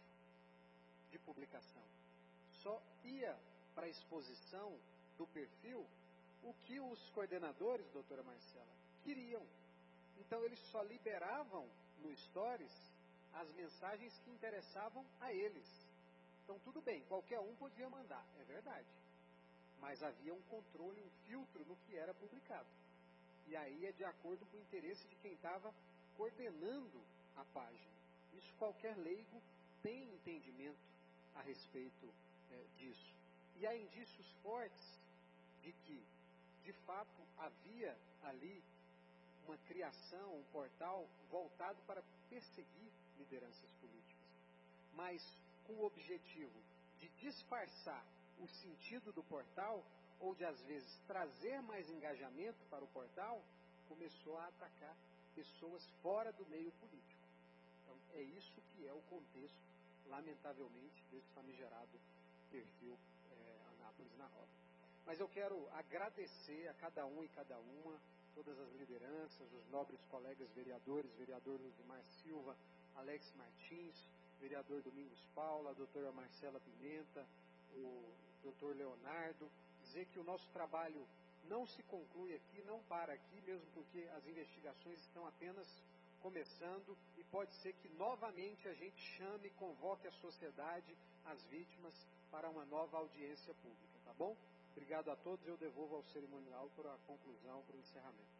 de publicação. Só ia para a exposição do perfil o que os coordenadores, doutora Marcela, queriam. Então eles só liberavam no Stories as mensagens que interessavam a eles. Então tudo bem, qualquer um podia mandar, é verdade. Mas havia um controle, um filtro no que era publicado. E aí é de acordo com o interesse de quem estava coordenando a página. Isso qualquer leigo tem entendimento a respeito é, disso. E há indícios fortes de que de fato, havia ali uma criação, um portal voltado para perseguir lideranças políticas, mas com o objetivo de disfarçar o sentido do portal, ou de, às vezes, trazer mais engajamento para o portal, começou a atacar pessoas fora do meio político. Então, é isso que é o contexto, lamentavelmente, desse famigerado perfil é, Anápolis na Roda. Mas eu quero agradecer a cada um e cada uma, todas as lideranças, os nobres colegas vereadores, vereador Luzimar Silva, Alex Martins, vereador Domingos Paula, a doutora Marcela Pimenta, o doutor Leonardo, dizer que o nosso trabalho não se conclui aqui, não para aqui, mesmo porque as investigações estão apenas começando e pode ser que novamente a gente chame e convoque a sociedade, as vítimas, para uma nova audiência pública, tá bom? Obrigado a todos, eu devolvo ao cerimonial para a conclusão, para o encerramento.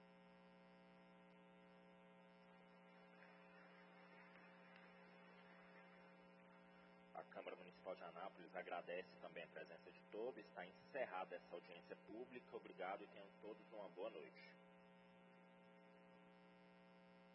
A Câmara Municipal de Anápolis agradece também a presença de todos. Está encerrada essa audiência pública. Obrigado e tenham todos uma boa noite.